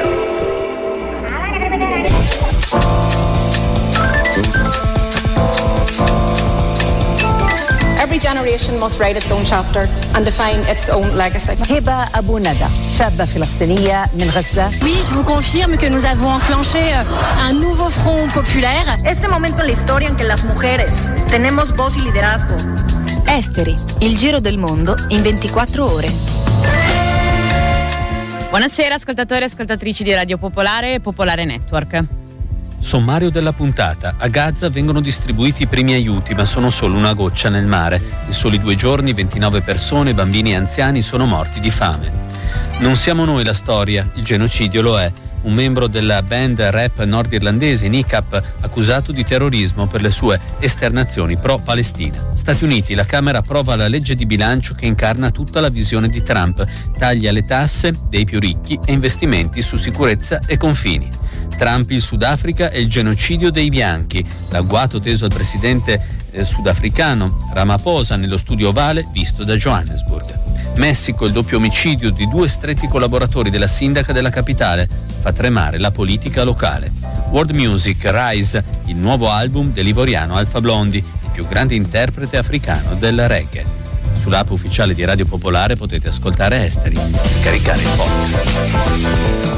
Every generation must write its own chapter and define its own legacy. هبة أبو ندى شابة فلسطينية من غزة. Oui, je vous confirme que nous avons enclenché un nouveau front populaire. Este momento en la historia en que las mujeres tenemos voz y liderazgo. Esteri, il giro del mondo in ventiquattro ore. Buonasera ascoltatori e ascoltatrici di Radio Popolare e Popolare Network. Sommario della puntata. A Gaza vengono distribuiti i primi aiuti, ma sono solo una goccia nel mare. In soli due giorni ventinove persone, bambini e anziani, sono morti di fame. Non siamo noi la storia, il genocidio lo è. Un membro della band rap nordirlandese N I C A P accusato di terrorismo per le sue esternazioni pro-Palestina. Stati Uniti, la Camera approva la legge di bilancio che incarna tutta la visione di Trump, taglia le tasse dei più ricchi e investimenti su sicurezza e confini. Trump, il Sudafrica e il genocidio dei bianchi, l'agguato teso al presidente eh, sudafricano Ramaphosa nello studio ovale visto da Johannesburg. Messico, il doppio omicidio di due stretti collaboratori della sindaca della capitale, fa tremare la politica locale. World Music, Rise, il nuovo album dell'ivoriano Alpha Blondy, il più grande interprete africano del reggae. Sull'app ufficiale di Radio Popolare potete ascoltare Esteri e scaricare il podcast.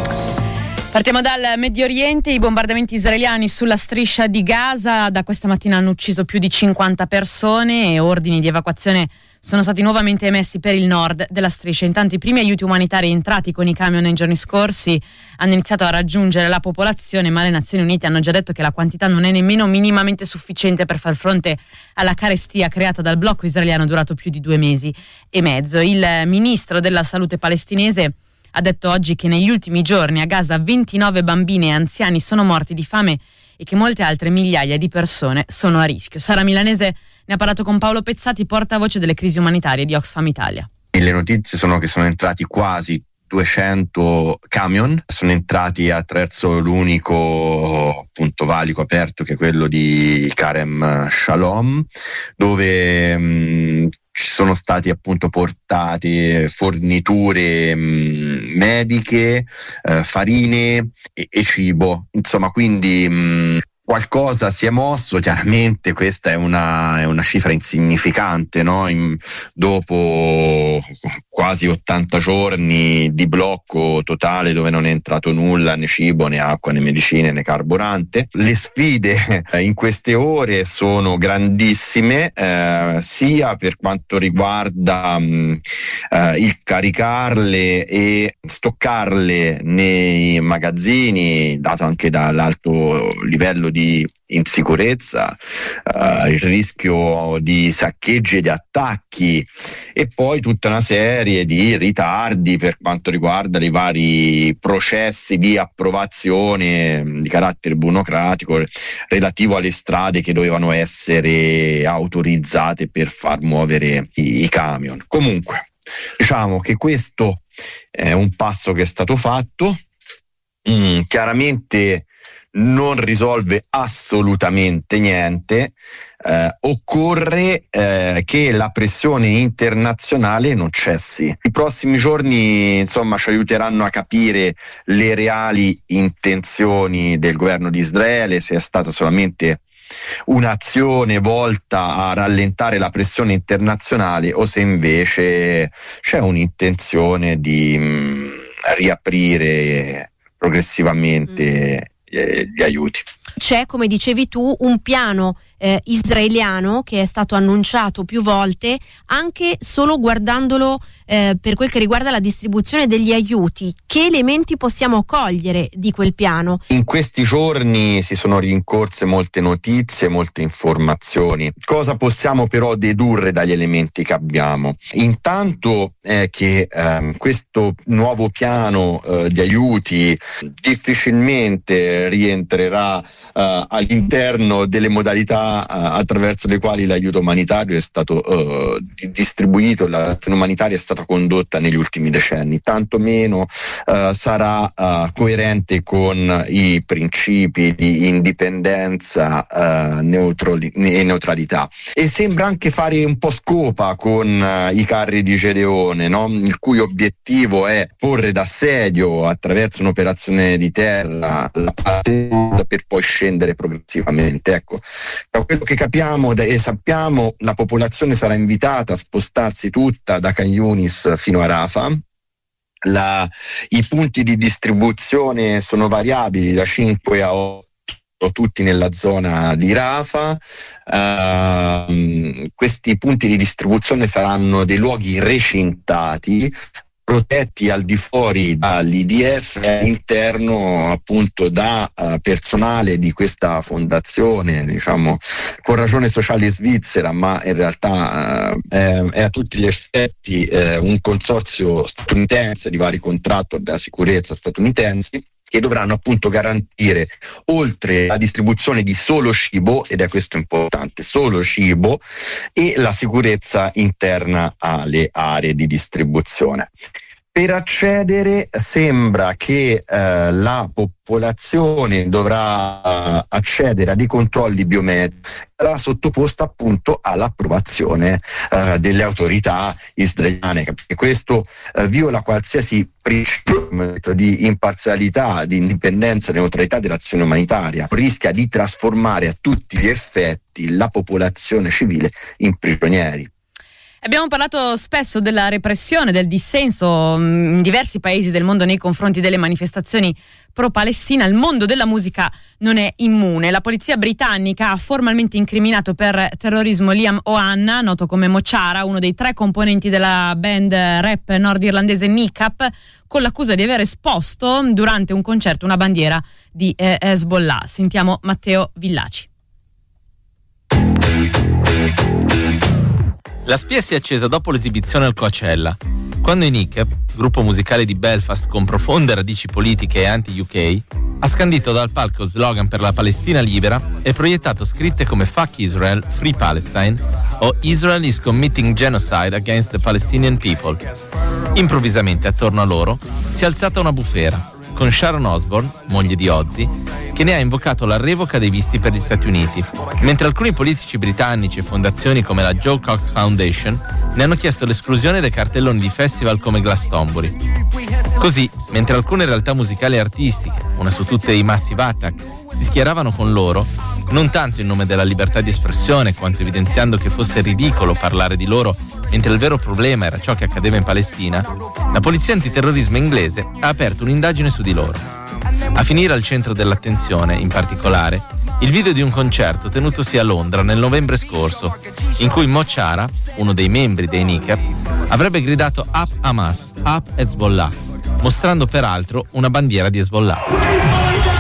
Partiamo dal Medio Oriente. I bombardamenti israeliani sulla striscia di Gaza da questa mattina hanno ucciso più di cinquanta persone e ordini di evacuazione sono stati nuovamente emessi per il nord della striscia. Intanto i primi aiuti umanitari entrati con i camion nei giorni scorsi hanno iniziato a raggiungere la popolazione, ma le Nazioni Unite hanno già detto che la quantità non è nemmeno minimamente sufficiente per far fronte alla carestia creata dal blocco israeliano durato più di due mesi e mezzo. Il ministro della salute palestinese ha detto oggi che negli ultimi giorni a Gaza ventinove bambini e anziani sono morti di fame e che molte altre migliaia di persone sono a rischio. Sara Milanese ne ha parlato con Paolo Pezzati, portavoce delle crisi umanitarie di Oxfam Italia. Le notizie sono che sono entrati quasi duecento camion, sono entrati attraverso l'unico punto valico aperto che è quello di Karem Shalom, dove mh, ci sono stati appunto portate forniture mh, mediche, eh, farine e, e cibo, insomma, quindi mh, qualcosa si è mosso. Chiaramente questa è una, è una cifra insignificante, no? In, dopo quasi ottanta giorni di blocco totale dove non è entrato nulla, né cibo, né acqua, né medicine, né carburante. Le sfide eh, in queste ore sono grandissime, eh, sia per quanto riguarda mh, eh, il caricarle e stoccarle nei magazzini, dato anche dall'alto livello di di insicurezza, uh, il rischio di saccheggi e di attacchi e poi tutta una serie di ritardi per quanto riguarda i vari processi di approvazione di carattere burocratico relativo alle strade che dovevano essere autorizzate per far muovere i, i camion. Comunque, diciamo che questo è un passo che è stato fatto. Mm, chiaramente non risolve assolutamente niente, eh, occorre eh, che la pressione internazionale non cessi. I prossimi giorni, insomma, ci aiuteranno a capire le reali intenzioni del governo di Israele, se è stata solamente un'azione volta a rallentare la pressione internazionale o se invece c'è un'intenzione di mh, riaprire progressivamente mm. eh, gli aiuti. C'è, come dicevi tu, un piano eh, israeliano che è stato annunciato più volte, anche solo guardandolo eh, per quel che riguarda la distribuzione degli aiuti. Che elementi possiamo cogliere di quel piano? In questi giorni si sono rincorse molte notizie, molte informazioni. Cosa possiamo però dedurre dagli elementi che abbiamo? Intanto è che eh, questo nuovo piano eh, di aiuti difficilmente rientrerà Uh, all'interno delle modalità uh, attraverso le quali l'aiuto umanitario è stato uh, distribuito, l'azione umanitaria è stata condotta negli ultimi decenni, tantomeno uh, sarà uh, coerente con i principi di indipendenza uh, neutrali- e neutralità, e sembra anche fare un po' scopa con uh, i carri di Gedeone, no? Il cui obiettivo è porre d'assedio attraverso un'operazione di terra la parte per poi scendere progressivamente. Ecco, da quello che capiamo e sappiamo, la popolazione sarà invitata a spostarsi tutta da Khan Yunis fino a Rafah. La, i punti di distribuzione sono variabili da cinque a otto, tutti nella zona di Rafah. Uh, questi punti di distribuzione saranno dei luoghi recintati, protetti al di fuori dall'I D F e all'interno appunto da uh, personale di questa fondazione, diciamo con ragione sociale svizzera, ma in realtà uh, è, è a tutti gli effetti eh, un consorzio statunitense di vari contrattor della sicurezza statunitensi, che dovranno appunto garantire, oltre alla distribuzione di solo cibo, ed è questo importante, solo cibo, e la sicurezza interna alle aree di distribuzione. Per accedere sembra che eh, la popolazione dovrà eh, accedere a dei controlli biometrici, sarà sottoposta appunto all'approvazione eh, delle autorità israeliane, perché questo eh, viola qualsiasi principio di imparzialità, di indipendenza e neutralità dell'azione umanitaria, rischia di trasformare a tutti gli effetti la popolazione civile in prigionieri. Abbiamo parlato spesso della repressione, del dissenso in diversi paesi del mondo nei confronti delle manifestazioni pro-Palestina. Il mondo della musica non è immune. La polizia britannica ha formalmente incriminato per terrorismo Liam O'Hanna, noto come Mo Chara, uno dei tre componenti della band rap nordirlandese Niqab, con l'accusa di aver esposto durante un concerto una bandiera di eh, Hezbollah. Sentiamo Matteo Villaci. La spia si è accesa dopo l'esibizione al Coachella, quando i Niqab, gruppo musicale di Belfast con profonde radici politiche e anti-U K, ha scandito dal palco slogan per la Palestina libera e proiettato scritte come Fuck Israel, Free Palestine o Israel is committing genocide against the Palestinian people. Improvvisamente attorno a loro si è alzata una bufera, con Sharon Osbourne, moglie di Ozzy, che ne ha invocato la revoca dei visti per gli Stati Uniti, mentre alcuni politici britannici e fondazioni come la Joe Cox Foundation ne hanno chiesto l'esclusione dai cartelloni di festival come Glastonbury. Così, mentre alcune realtà musicali e artistiche, una su tutte i Massive Attack, si schieravano con loro, non tanto in nome della libertà di espressione quanto evidenziando che fosse ridicolo parlare di loro mentre il vero problema era ciò che accadeva in Palestina, la polizia antiterrorismo inglese ha aperto un'indagine su di loro. A finire al centro dell'attenzione, in particolare, il video di un concerto tenutosi a Londra nel novembre scorso, in cui Mo Chara, uno dei membri dei Niqab, avrebbe gridato Up Hamas, Up Hezbollah, mostrando peraltro una bandiera di Hezbollah.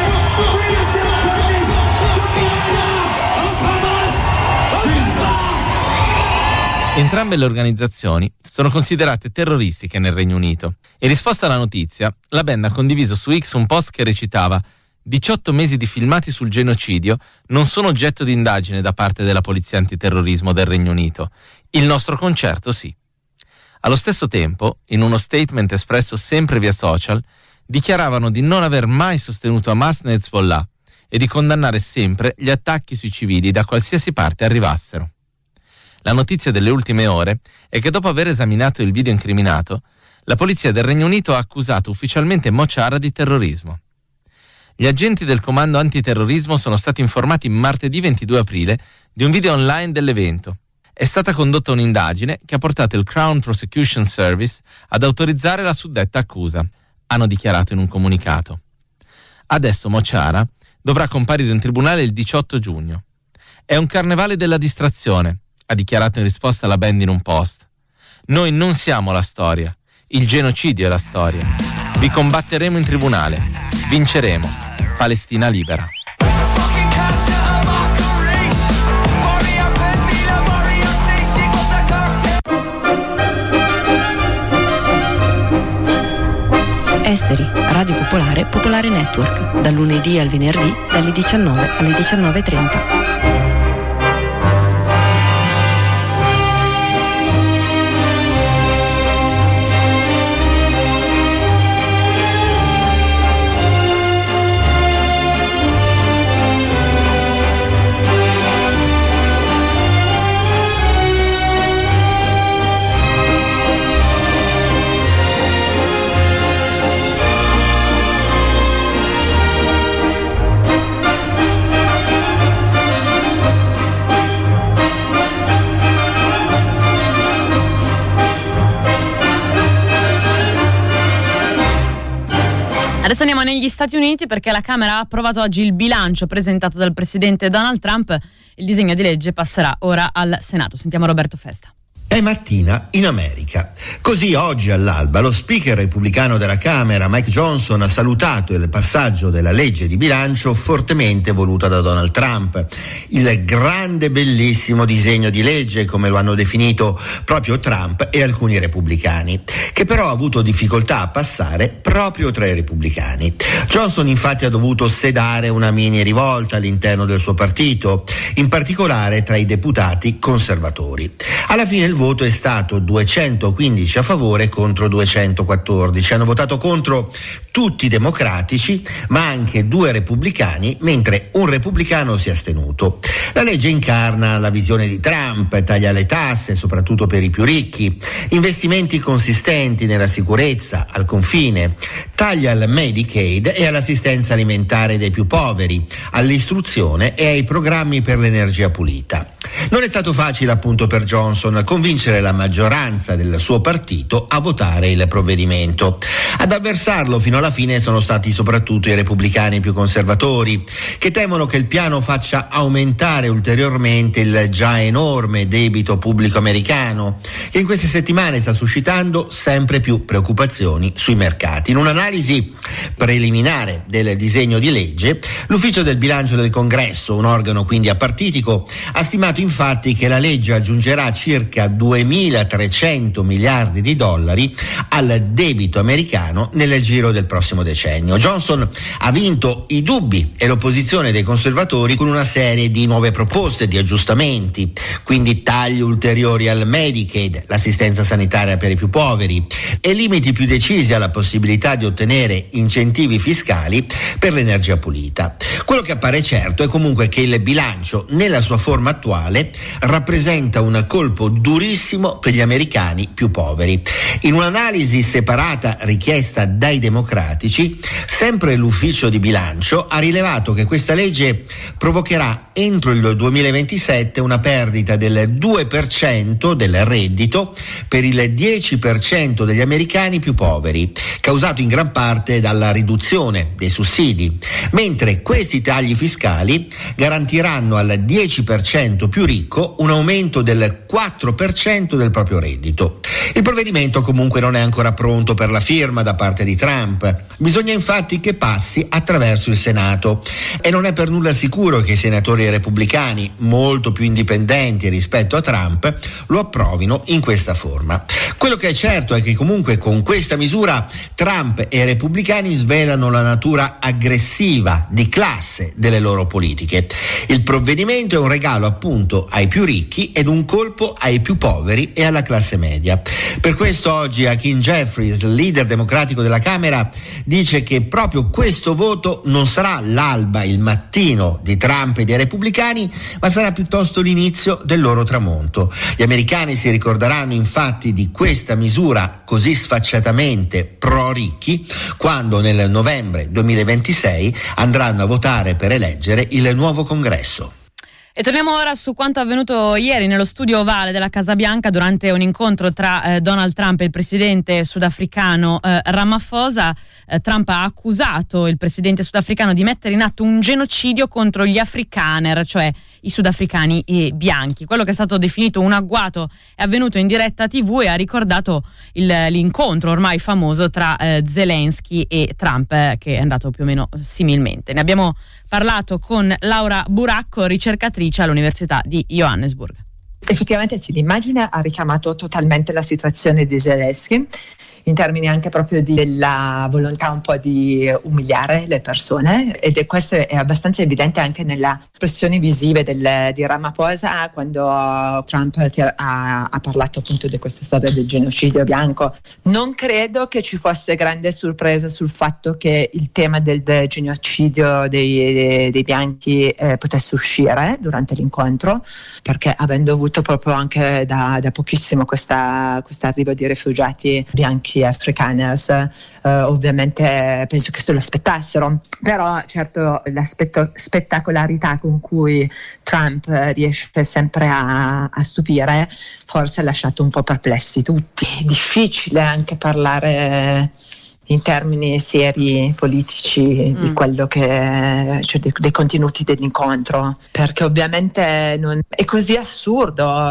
Entrambe le organizzazioni sono considerate terroristiche nel Regno Unito. In risposta alla notizia, la band ha condiviso su X un post che recitava: diciotto mesi di filmati sul genocidio non sono oggetto di indagine da parte della polizia antiterrorismo del Regno Unito. Il nostro concerto sì. Allo stesso tempo, in uno statement espresso sempre via social, dichiaravano di non aver mai sostenuto Hamas né Hezbollah e di condannare sempre gli attacchi sui civili da qualsiasi parte arrivassero. La notizia delle ultime ore è che dopo aver esaminato il video incriminato, la polizia del Regno Unito ha accusato ufficialmente Mo Chara di terrorismo. Gli agenti del comando antiterrorismo sono stati informati martedì ventidue aprile di un video online dell'evento. È stata condotta un'indagine che ha portato il Crown Prosecution Service ad autorizzare la suddetta accusa, hanno dichiarato in un comunicato. Adesso Mo Chara Dovrà comparire in tribunale il diciotto giugno. È un carnevale della distrazione, ha dichiarato in risposta alla band in un post. Noi non siamo la storia, il genocidio è la storia. Vi combatteremo in tribunale, vinceremo. Palestina libera. Esteri, Radio Popolare, Popolare Network, dal lunedì al venerdì, dalle diciannove alle diciannove e trenta. Adesso andiamo negli Stati Uniti perché la Camera ha approvato oggi il bilancio presentato dal presidente Donald Trump. Il disegno di legge passerà ora al Senato. Sentiamo Roberto Festa. È mattina in America. Così oggi all'alba lo speaker repubblicano della Camera, Mike Johnson, ha salutato il passaggio della legge di bilancio fortemente voluta da Donald Trump. Il grande bellissimo disegno di legge, come lo hanno definito proprio Trump e alcuni repubblicani, che però ha avuto difficoltà a passare proprio tra i repubblicani. Johnson infatti ha dovuto sedare una mini rivolta all'interno del suo partito, in particolare tra i deputati conservatori. Alla fine il voto è stato duecentoquindici a favore contro duecentoquattordici. Hanno votato contro tutti i democratici, ma anche due repubblicani, mentre un repubblicano si è astenuto. La legge incarna la visione di Trump: taglia le tasse, soprattutto per i più ricchi, investimenti consistenti nella sicurezza, al confine, taglia al Medicaid e all'assistenza alimentare dei più poveri, all'istruzione e ai programmi per l'energia pulita. Non è stato facile appunto per Johnson convincere la maggioranza del suo partito a votare il provvedimento. Ad avversarlo fino alla fine sono stati soprattutto i repubblicani più conservatori, che temono che il piano faccia aumentare ulteriormente il già enorme debito pubblico americano, che in queste settimane sta suscitando sempre più preoccupazioni sui mercati. In un'analisi preliminare del disegno di legge, l'Ufficio del Bilancio del Congresso, un organo quindi apartitico, ha stimato infatti che la legge aggiungerà circa duemilatrecento miliardi di dollari al debito americano nel giro del prossimo decennio. Johnson ha vinto i dubbi e l'opposizione dei conservatori con una serie di nuove proposte di aggiustamenti, quindi tagli ulteriori al Medicaid, l'assistenza sanitaria per i più poveri, e limiti più decisi alla possibilità di ottenere incentivi fiscali per l'energia pulita. Quello che appare certo è comunque che il bilancio nella sua forma attuale rappresenta un colpo durissimo per gli americani più poveri. In un'analisi separata richiesta dai democratici, sempre l'ufficio di bilancio ha rilevato che questa legge provocherà entro il duemilaventisette una perdita del due per cento del reddito per il dieci per cento degli americani più poveri, causato in gran parte dalla riduzione dei sussidi, mentre questi tagli fiscali garantiranno al dieci per cento più ricco un aumento del quattro per cento del proprio reddito. Il provvedimento comunque non è ancora pronto per la firma da parte di Trump. Bisogna infatti che passi attraverso il Senato e non è per nulla sicuro che i senatori repubblicani, molto più indipendenti rispetto a Trump, lo approvino in questa forma. Quello che è certo è che comunque con questa misura Trump e i repubblicani svelano la natura aggressiva, di classe delle loro politiche. Il provvedimento è un regalo appunto ai più ricchi ed un colpo ai più poveri e alla classe media. Per questo oggi Hakeem Jeffries, leader democratico della Camera, dice che proprio questo voto non sarà l'alba, il mattino di Trump e dei repubblicani, ma sarà piuttosto l'inizio del loro tramonto. Gli americani si ricorderanno infatti di questa misura così sfacciatamente pro ricchi quando nel novembre duemilaventisei andranno a votare per eleggere il nuovo congresso. E torniamo ora su quanto avvenuto ieri nello studio ovale della Casa Bianca durante un incontro tra eh, Donald Trump e il presidente sudafricano eh, Ramaphosa. Eh, Trump ha accusato il presidente sudafricano di mettere in atto un genocidio contro gli afrikaner, cioè i sudafricani e bianchi. Quello che è stato definito un agguato è avvenuto in diretta tivù e ha ricordato il, l'incontro ormai famoso tra eh, Zelensky e Trump, eh, che è andato più o meno similmente. Ne abbiamo parlato con Laura Buracco, ricercatrice all'Università di Johannesburg. Effettivamente sì, l'immagine ha richiamato totalmente la situazione di Zelensky, in termini anche proprio della volontà un po' di umiliare le persone, ed è questo è abbastanza evidente anche nelle espressioni visive del, di Ramaphosa quando Trump ha, ha parlato appunto di questa storia del genocidio bianco. Non credo che ci fosse grande sorpresa sul fatto che il tema del, del genocidio dei, dei, dei bianchi eh, potesse uscire durante l'incontro, perché avendo avuto proprio anche da, da pochissimo questa arrivo di rifugiati bianchi afrikaners, eh, ovviamente penso che se lo aspettassero, però certo l'aspetto spettacolarità con cui Trump riesce sempre a, a stupire forse ha lasciato un po' perplessi tutti. È difficile anche parlare in termini seri politici mm. di quello che, cioè dei, dei contenuti dell'incontro, perché ovviamente non, è così assurdo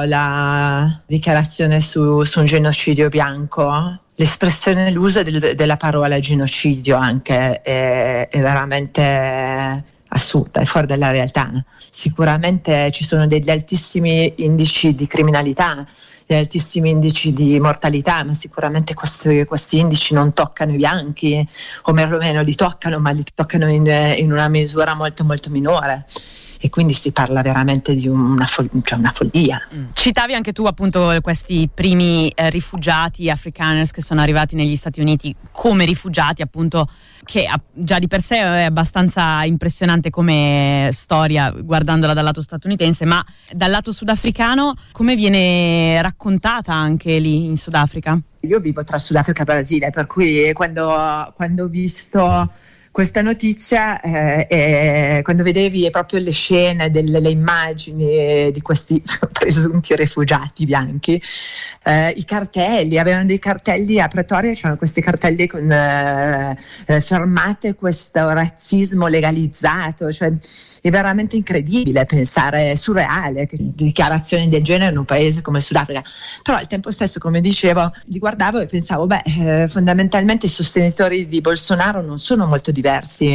la dichiarazione su, su un genocidio bianco. L'espressione, l'uso del, della parola genocidio anche è, è veramente assurda, è fuori dalla realtà. Sicuramente ci sono degli altissimi indici di criminalità, degli altissimi indici di mortalità, ma sicuramente questi, questi indici non toccano i bianchi, o perlomeno li toccano, ma li toccano in, in una misura molto molto minore. E quindi si parla veramente di una, fol- cioè una follia. Citavi anche tu appunto questi primi eh, rifugiati afrikaners che sono arrivati negli Stati Uniti come rifugiati, appunto, che a, già di per sé è abbastanza impressionante come storia guardandola dal lato statunitense, ma dal lato sudafricano come viene raccontata anche lì in Sudafrica? Io vivo tra Sudafrica e Brasile, per cui quando, quando ho visto questa notizia, eh, eh, quando vedevi proprio le scene, delle, le immagini di questi presunti rifugiati bianchi, eh, i cartelli, avevano dei cartelli a Pretoria, c'erano questi cartelli con eh, eh, fermate questo razzismo legalizzato, cioè è veramente incredibile pensare, surreale, che dichiarazioni del genere in un paese come il Sudafrica. Però al tempo stesso, come dicevo, li guardavo e pensavo, beh, eh, fondamentalmente i sostenitori di Bolsonaro non sono molto diversi.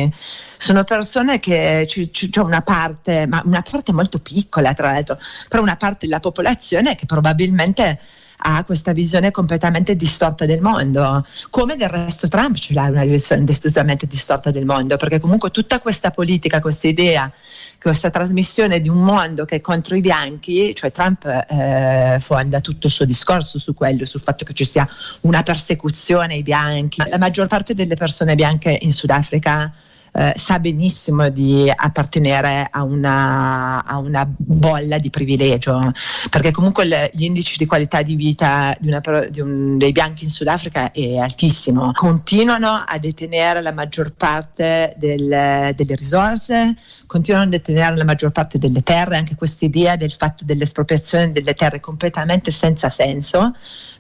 Sono persone che c- c- c'è una parte, ma una parte molto piccola tra l'altro, però una parte della popolazione che probabilmente ha questa visione completamente distorta del mondo, come del resto Trump ce l'ha una visione assolutamente distorta del mondo, perché comunque tutta questa politica, questa idea, questa trasmissione di un mondo che è contro i bianchi, cioè Trump eh, fonda tutto il suo discorso su quello, sul fatto che ci sia una persecuzione ai bianchi. La maggior parte delle persone bianche in Sudafrica Eh, sa benissimo di appartenere a una, a una bolla di privilegio, perché comunque le, gli indici di qualità di vita di una, di un, dei bianchi in Sudafrica è altissimo. Continuano a detenere la maggior parte del, delle risorse, continuano a detenere la maggior parte delle terre, anche questa idea del fatto dell'espropriazione delle terre completamente senza senso,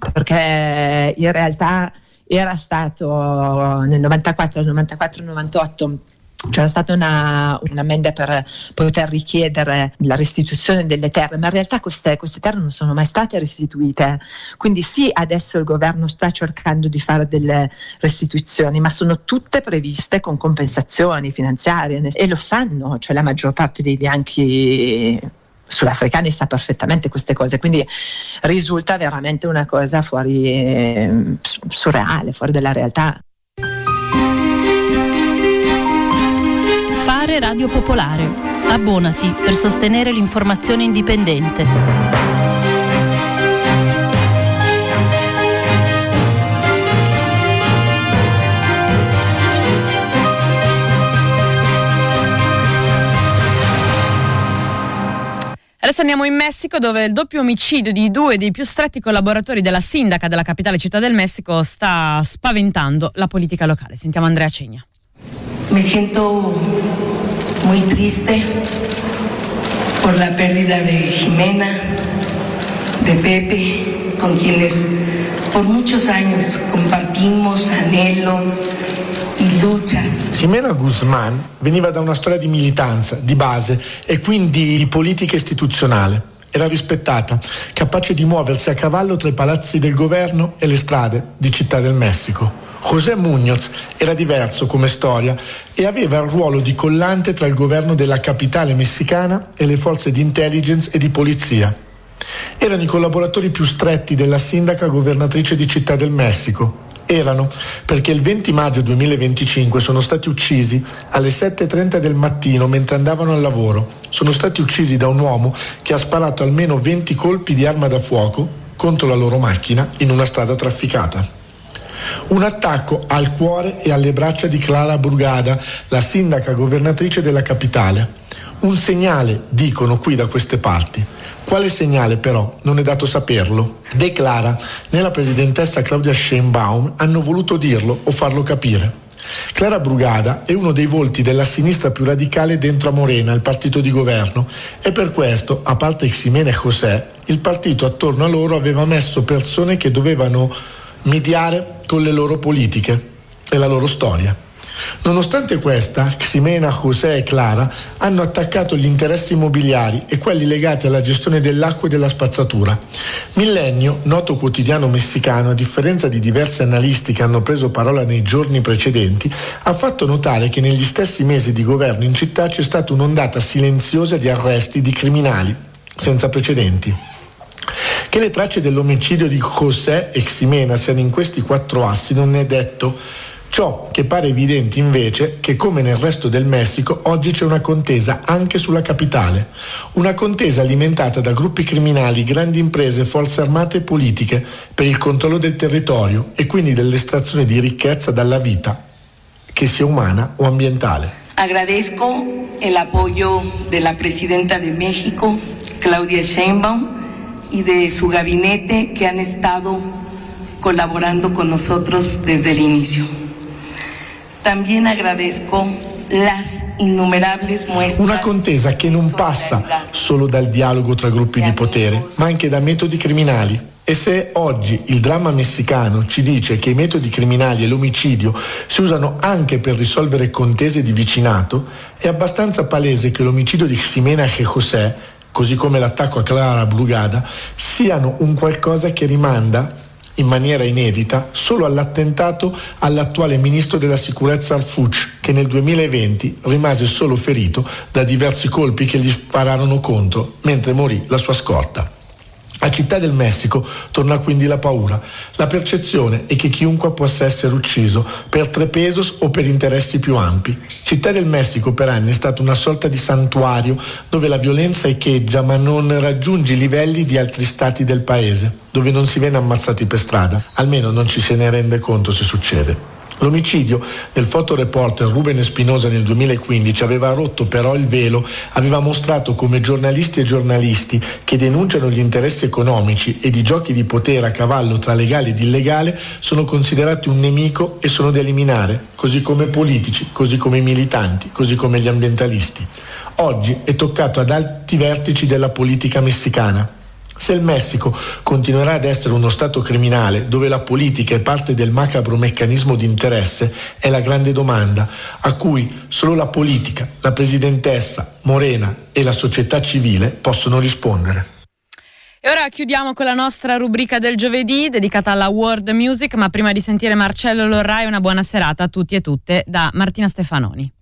perché in realtà era stato nel novantaquattro, novantaquattro novantotto c'era stata una, un'ammenda per poter richiedere la restituzione delle terre, ma in realtà queste, queste terre non sono mai state restituite. Quindi sì, adesso il governo sta cercando di fare delle restituzioni, ma sono tutte previste con compensazioni finanziarie, e lo sanno, cioè la maggior parte dei bianchi sudafricani sa perfettamente queste cose, quindi risulta veramente una cosa fuori, eh, surreale, fuori dalla realtà. Fare Radio Popolare. Abbonati per sostenere l'informazione indipendente. Adesso andiamo in Messico, dove il doppio omicidio di due dei più stretti collaboratori della sindaca della capitale città del Messico sta spaventando la politica locale. Sentiamo Andrea Cegna. Me siento muy triste. por la pérdida de Jimena, de Pepe, con quienes por muchos años compartimos anhelos y luchas. Ximena Guzmán veniva da una storia di militanza, di base e quindi di politica istituzionale. Era rispettata, capace di muoversi a cavallo tra i palazzi del governo e le strade di Città del Messico. José Muñoz era diverso come storia e aveva il ruolo di collante tra il governo della capitale messicana e le forze di intelligence e di polizia. Erano i collaboratori più stretti della sindaca governatrice di Città del Messico. Erano perché il venti maggio duemilaventicinque sono stati uccisi alle sette e trenta del mattino mentre andavano al lavoro. Sono stati uccisi da un uomo che ha sparato almeno venti colpi di arma da fuoco contro la loro macchina in una strada trafficata. Un attacco al cuore e alle braccia di Clara Brugada, la sindaca governatrice della capitale. Un segnale, dicono qui da queste parti. Quale segnale però non è dato saperlo. Né Clara né la presidentessa Claudia Sheinbaum hanno voluto dirlo o farlo capire. Clara Brugada è uno dei volti della sinistra più radicale dentro a Morena, il partito di governo, e per questo, a parte Ximena e José, il partito attorno a loro aveva messo persone che dovevano mediare con le loro politiche e la loro storia. Nonostante questa, Ximena, José e Clara hanno attaccato gli interessi immobiliari e quelli legati alla gestione dell'acqua e della spazzatura. Millennio, noto quotidiano messicano, a differenza di diversi analisti che hanno preso parola nei giorni precedenti, ha fatto notare che negli stessi mesi di governo in città c'è stata un'ondata silenziosa di arresti di criminali senza precedenti. Che le tracce dell'omicidio di José e Ximena siano in questi quattro assi non è detto. Ciò che pare evidente invece che, come nel resto del Messico, oggi c'è una contesa anche sulla capitale. Una contesa alimentata da gruppi criminali, grandi imprese, forze armate e politiche per il controllo del territorio e quindi dell'estrazione di ricchezza dalla vita, che sia umana o ambientale. Agradezco el apoyo de la presidenta de México, Claudia Sheinbaum, y de su gabinete que han estado colaborando con nosotros desde el inicio. También agradezco las innumerables muestras. Una contesa che non passa solo dal dialogo tra gruppi di potere, ma anche da metodi criminali. E se oggi il dramma messicano ci dice che i metodi criminali e l'omicidio si usano anche per risolvere contese di vicinato, è abbastanza palese che l'omicidio di Ximena e José, così come l'attacco a Clara Brugada, siano un qualcosa che rimanda in maniera inedita solo all'attentato all'attuale ministro della sicurezza Arfuch, che nel duemilaventi rimase solo ferito da diversi colpi che gli spararono contro mentre morì la sua scorta. A Città del Messico torna quindi la paura. La percezione è che chiunque possa essere ucciso per tre pesos o per interessi più ampi. Città del Messico per anni è stata una sorta di santuario dove la violenza echeggia ma non raggiunge i livelli di altri stati del paese, dove non si viene ammazzati per strada, almeno non ci se ne rende conto se succede. L'omicidio del fotoreporter Ruben Espinosa nel duemilaquindici aveva rotto però il velo, aveva mostrato come giornalisti e giornalisti che denunciano gli interessi economici e i giochi di potere a cavallo tra legale ed illegale sono considerati un nemico e sono da eliminare, così come politici, così come i militanti, così come gli ambientalisti. Oggi è toccato ad alti vertici della politica messicana. Se il Messico continuerà ad essere uno stato criminale dove la politica è parte del macabro meccanismo di interesse è la grande domanda a cui solo la politica, la presidentessa, Morena e la società civile possono rispondere. E ora chiudiamo con la nostra rubrica del giovedì dedicata alla world music, ma prima di sentire Marcello Lorrai una buona serata a tutti e tutte da Martina Stefanoni.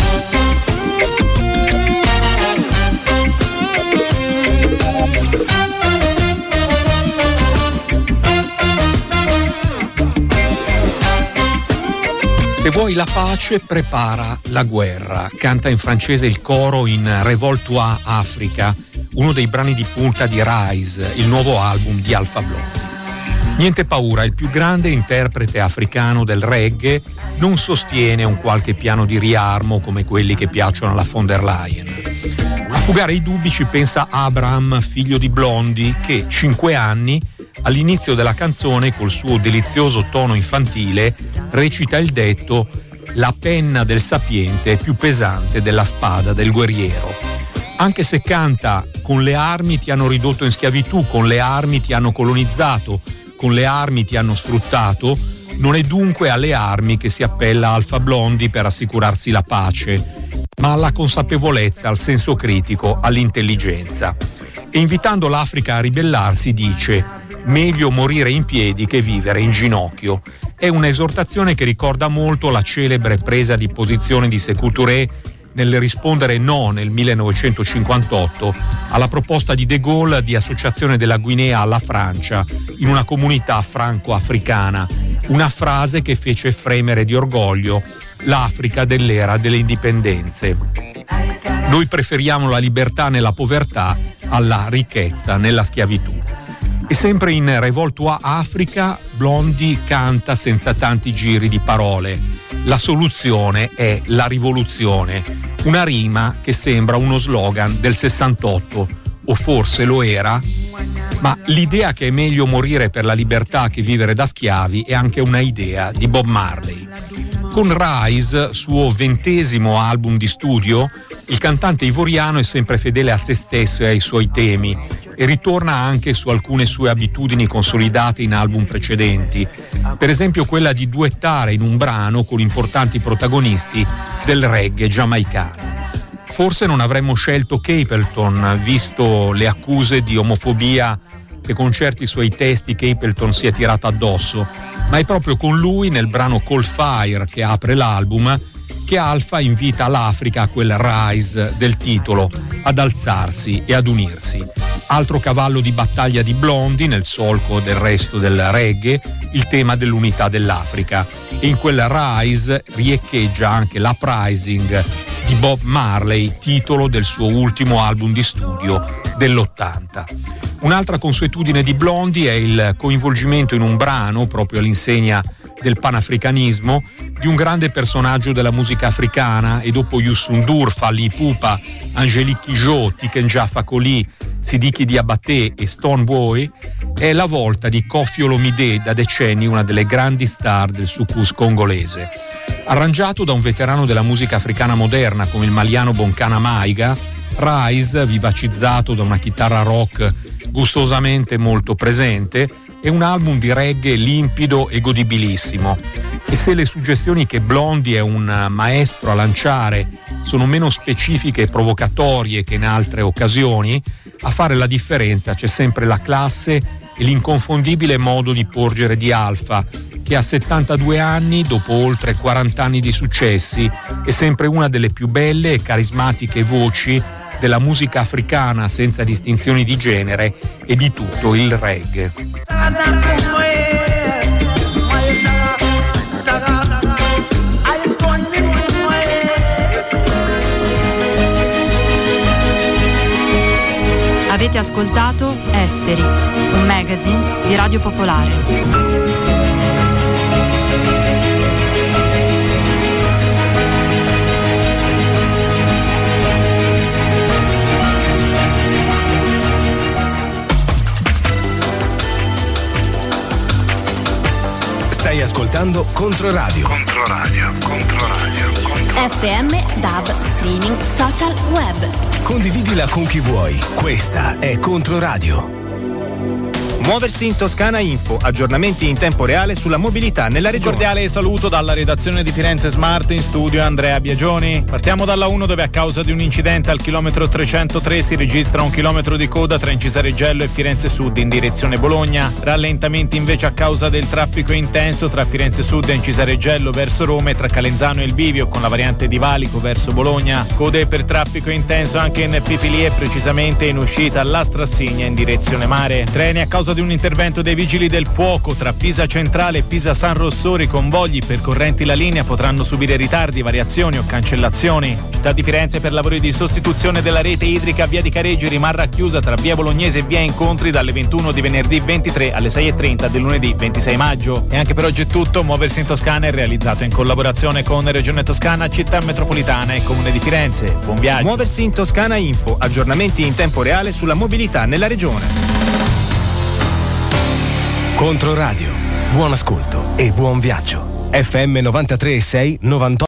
Se vuoi la pace, prepara la guerra. Canta in francese il coro in Révolte-toi Africa, uno dei brani di punta di Rise, il nuovo album di Alpha Blondy. Niente paura, il più grande interprete africano del reggae non sostiene un qualche piano di riarmo come quelli che piacciono alla von der Leyen. A fugare i dubbi ci pensa Abraham, figlio di Blondy, che cinque anni all'inizio della canzone, col suo delizioso tono infantile, recita il detto: la penna del sapiente è più pesante della spada del guerriero. Anche se canta con le armi ti hanno ridotto in schiavitù, con le armi ti hanno colonizzato, con le armi ti hanno sfruttato, non è dunque alle armi che si appella Alpha Blondy per assicurarsi la pace, ma alla consapevolezza, al senso critico, all'intelligenza. E invitando l'Africa a ribellarsi dice: meglio morire in piedi che vivere in ginocchio. È un'esortazione che ricorda molto la celebre presa di posizione di Sékou Touré nel rispondere no nel millenovecentocinquantotto alla proposta di De Gaulle di associazione della Guinea alla Francia in una comunità franco-africana, una frase che fece fremere di orgoglio l'Africa dell'era delle indipendenze. Noi preferiamo la libertà nella povertà alla ricchezza nella schiavitù. E sempre in Revoltoire Africa, Blondy canta senza tanti giri di parole. La soluzione è la rivoluzione, una rima che sembra uno slogan del sessantotto, o forse lo era, ma l'idea che è meglio morire per la libertà che vivere da schiavi è anche una idea di Bob Marley. Con Rise, suo ventesimo album di studio, il cantante ivoriano è sempre fedele a se stesso e ai suoi temi, e ritorna anche su alcune sue abitudini consolidate in album precedenti, per esempio quella di duettare in un brano con importanti protagonisti del reggae giamaicano. Forse non avremmo scelto Capleton, visto le accuse di omofobia che con certi suoi testi Capleton si è tirato addosso, ma è proprio con lui, nel brano Cold Fire che apre l'album, che Alpha invita l'Africa a quel rise del titolo, ad alzarsi e ad unirsi. Altro cavallo di battaglia di Blondy, nel solco del resto del reggae, il tema dell'unità dell'Africa. E in quel rise riecheggia anche l'Uprising di Bob Marley, titolo del suo ultimo album di studio dell'ottanta. Un'altra consuetudine di Blondy è il coinvolgimento in un brano, proprio all'insegna del panafricanismo, di un grande personaggio della musica africana, e dopo Youssou N'Dour, Fally Ipupa, Angélique Kidjo, Tiken Jah Fakoly, Sidiki Diabaté e Stonebwoy, è la volta di Koffi Olomide, da decenni una delle grandi star del soukous congolese. Arrangiato da un veterano della musica africana moderna come il maliano Bonkana Maiga, Rise, vivacizzato da una chitarra rock gustosamente molto presente, è un album di reggae limpido e godibilissimo. E se le suggestioni che Blondy è un maestro a lanciare sono meno specifiche e provocatorie che in altre occasioni, a fare la differenza c'è sempre la classe e l'inconfondibile modo di porgere di Alpha, che a settantadue anni, dopo oltre quaranta anni di successi, è sempre una delle più belle e carismatiche voci della musica africana senza distinzioni di genere e di tutto il reggae. Avete ascoltato Esteri, un magazine di Radio Popolare. Stai ascoltando Controradio. Controradio, Controradio, Controradio. F M, D A B, streaming, social, web. Condividila con chi vuoi. Questa è Controradio. Muoversi in Toscana Info, aggiornamenti in tempo reale sulla mobilità nella regione. Cordiale saluto dalla redazione di Firenze Smart, in studio Andrea Biagioni. Partiamo dalla uno, dove a causa di un incidente al chilometro trecentotré si registra un chilometro di coda tra Incisareggello e Firenze Sud in direzione Bologna. Rallentamenti invece a causa del traffico intenso tra Firenze Sud e Incisareggello verso Roma e tra Calenzano e il Bivio con la variante di Valico verso Bologna. Code per traffico intenso anche in Pipilie, precisamente in uscita alla Strassigna in direzione mare. Treni a causa di un intervento dei vigili del fuoco tra Pisa Centrale e Pisa San Rossori. Convogli percorrenti la linea potranno subire ritardi, variazioni o cancellazioni. Città di Firenze, per lavori di sostituzione della rete idrica, via di Careggi rimarrà chiusa tra via Bolognese e via Incontri dalle ventuno di venerdì ventitré alle sei e trenta del lunedì ventisei maggio. E anche per oggi è tutto. Muoversi in Toscana è realizzato in collaborazione con Regione Toscana, Città Metropolitana e Comune di Firenze. Buon viaggio. Muoversi in Toscana Info, aggiornamenti in tempo reale sulla mobilità nella regione. Controradio, buon ascolto e buon viaggio. F M novantatré e sei novantotto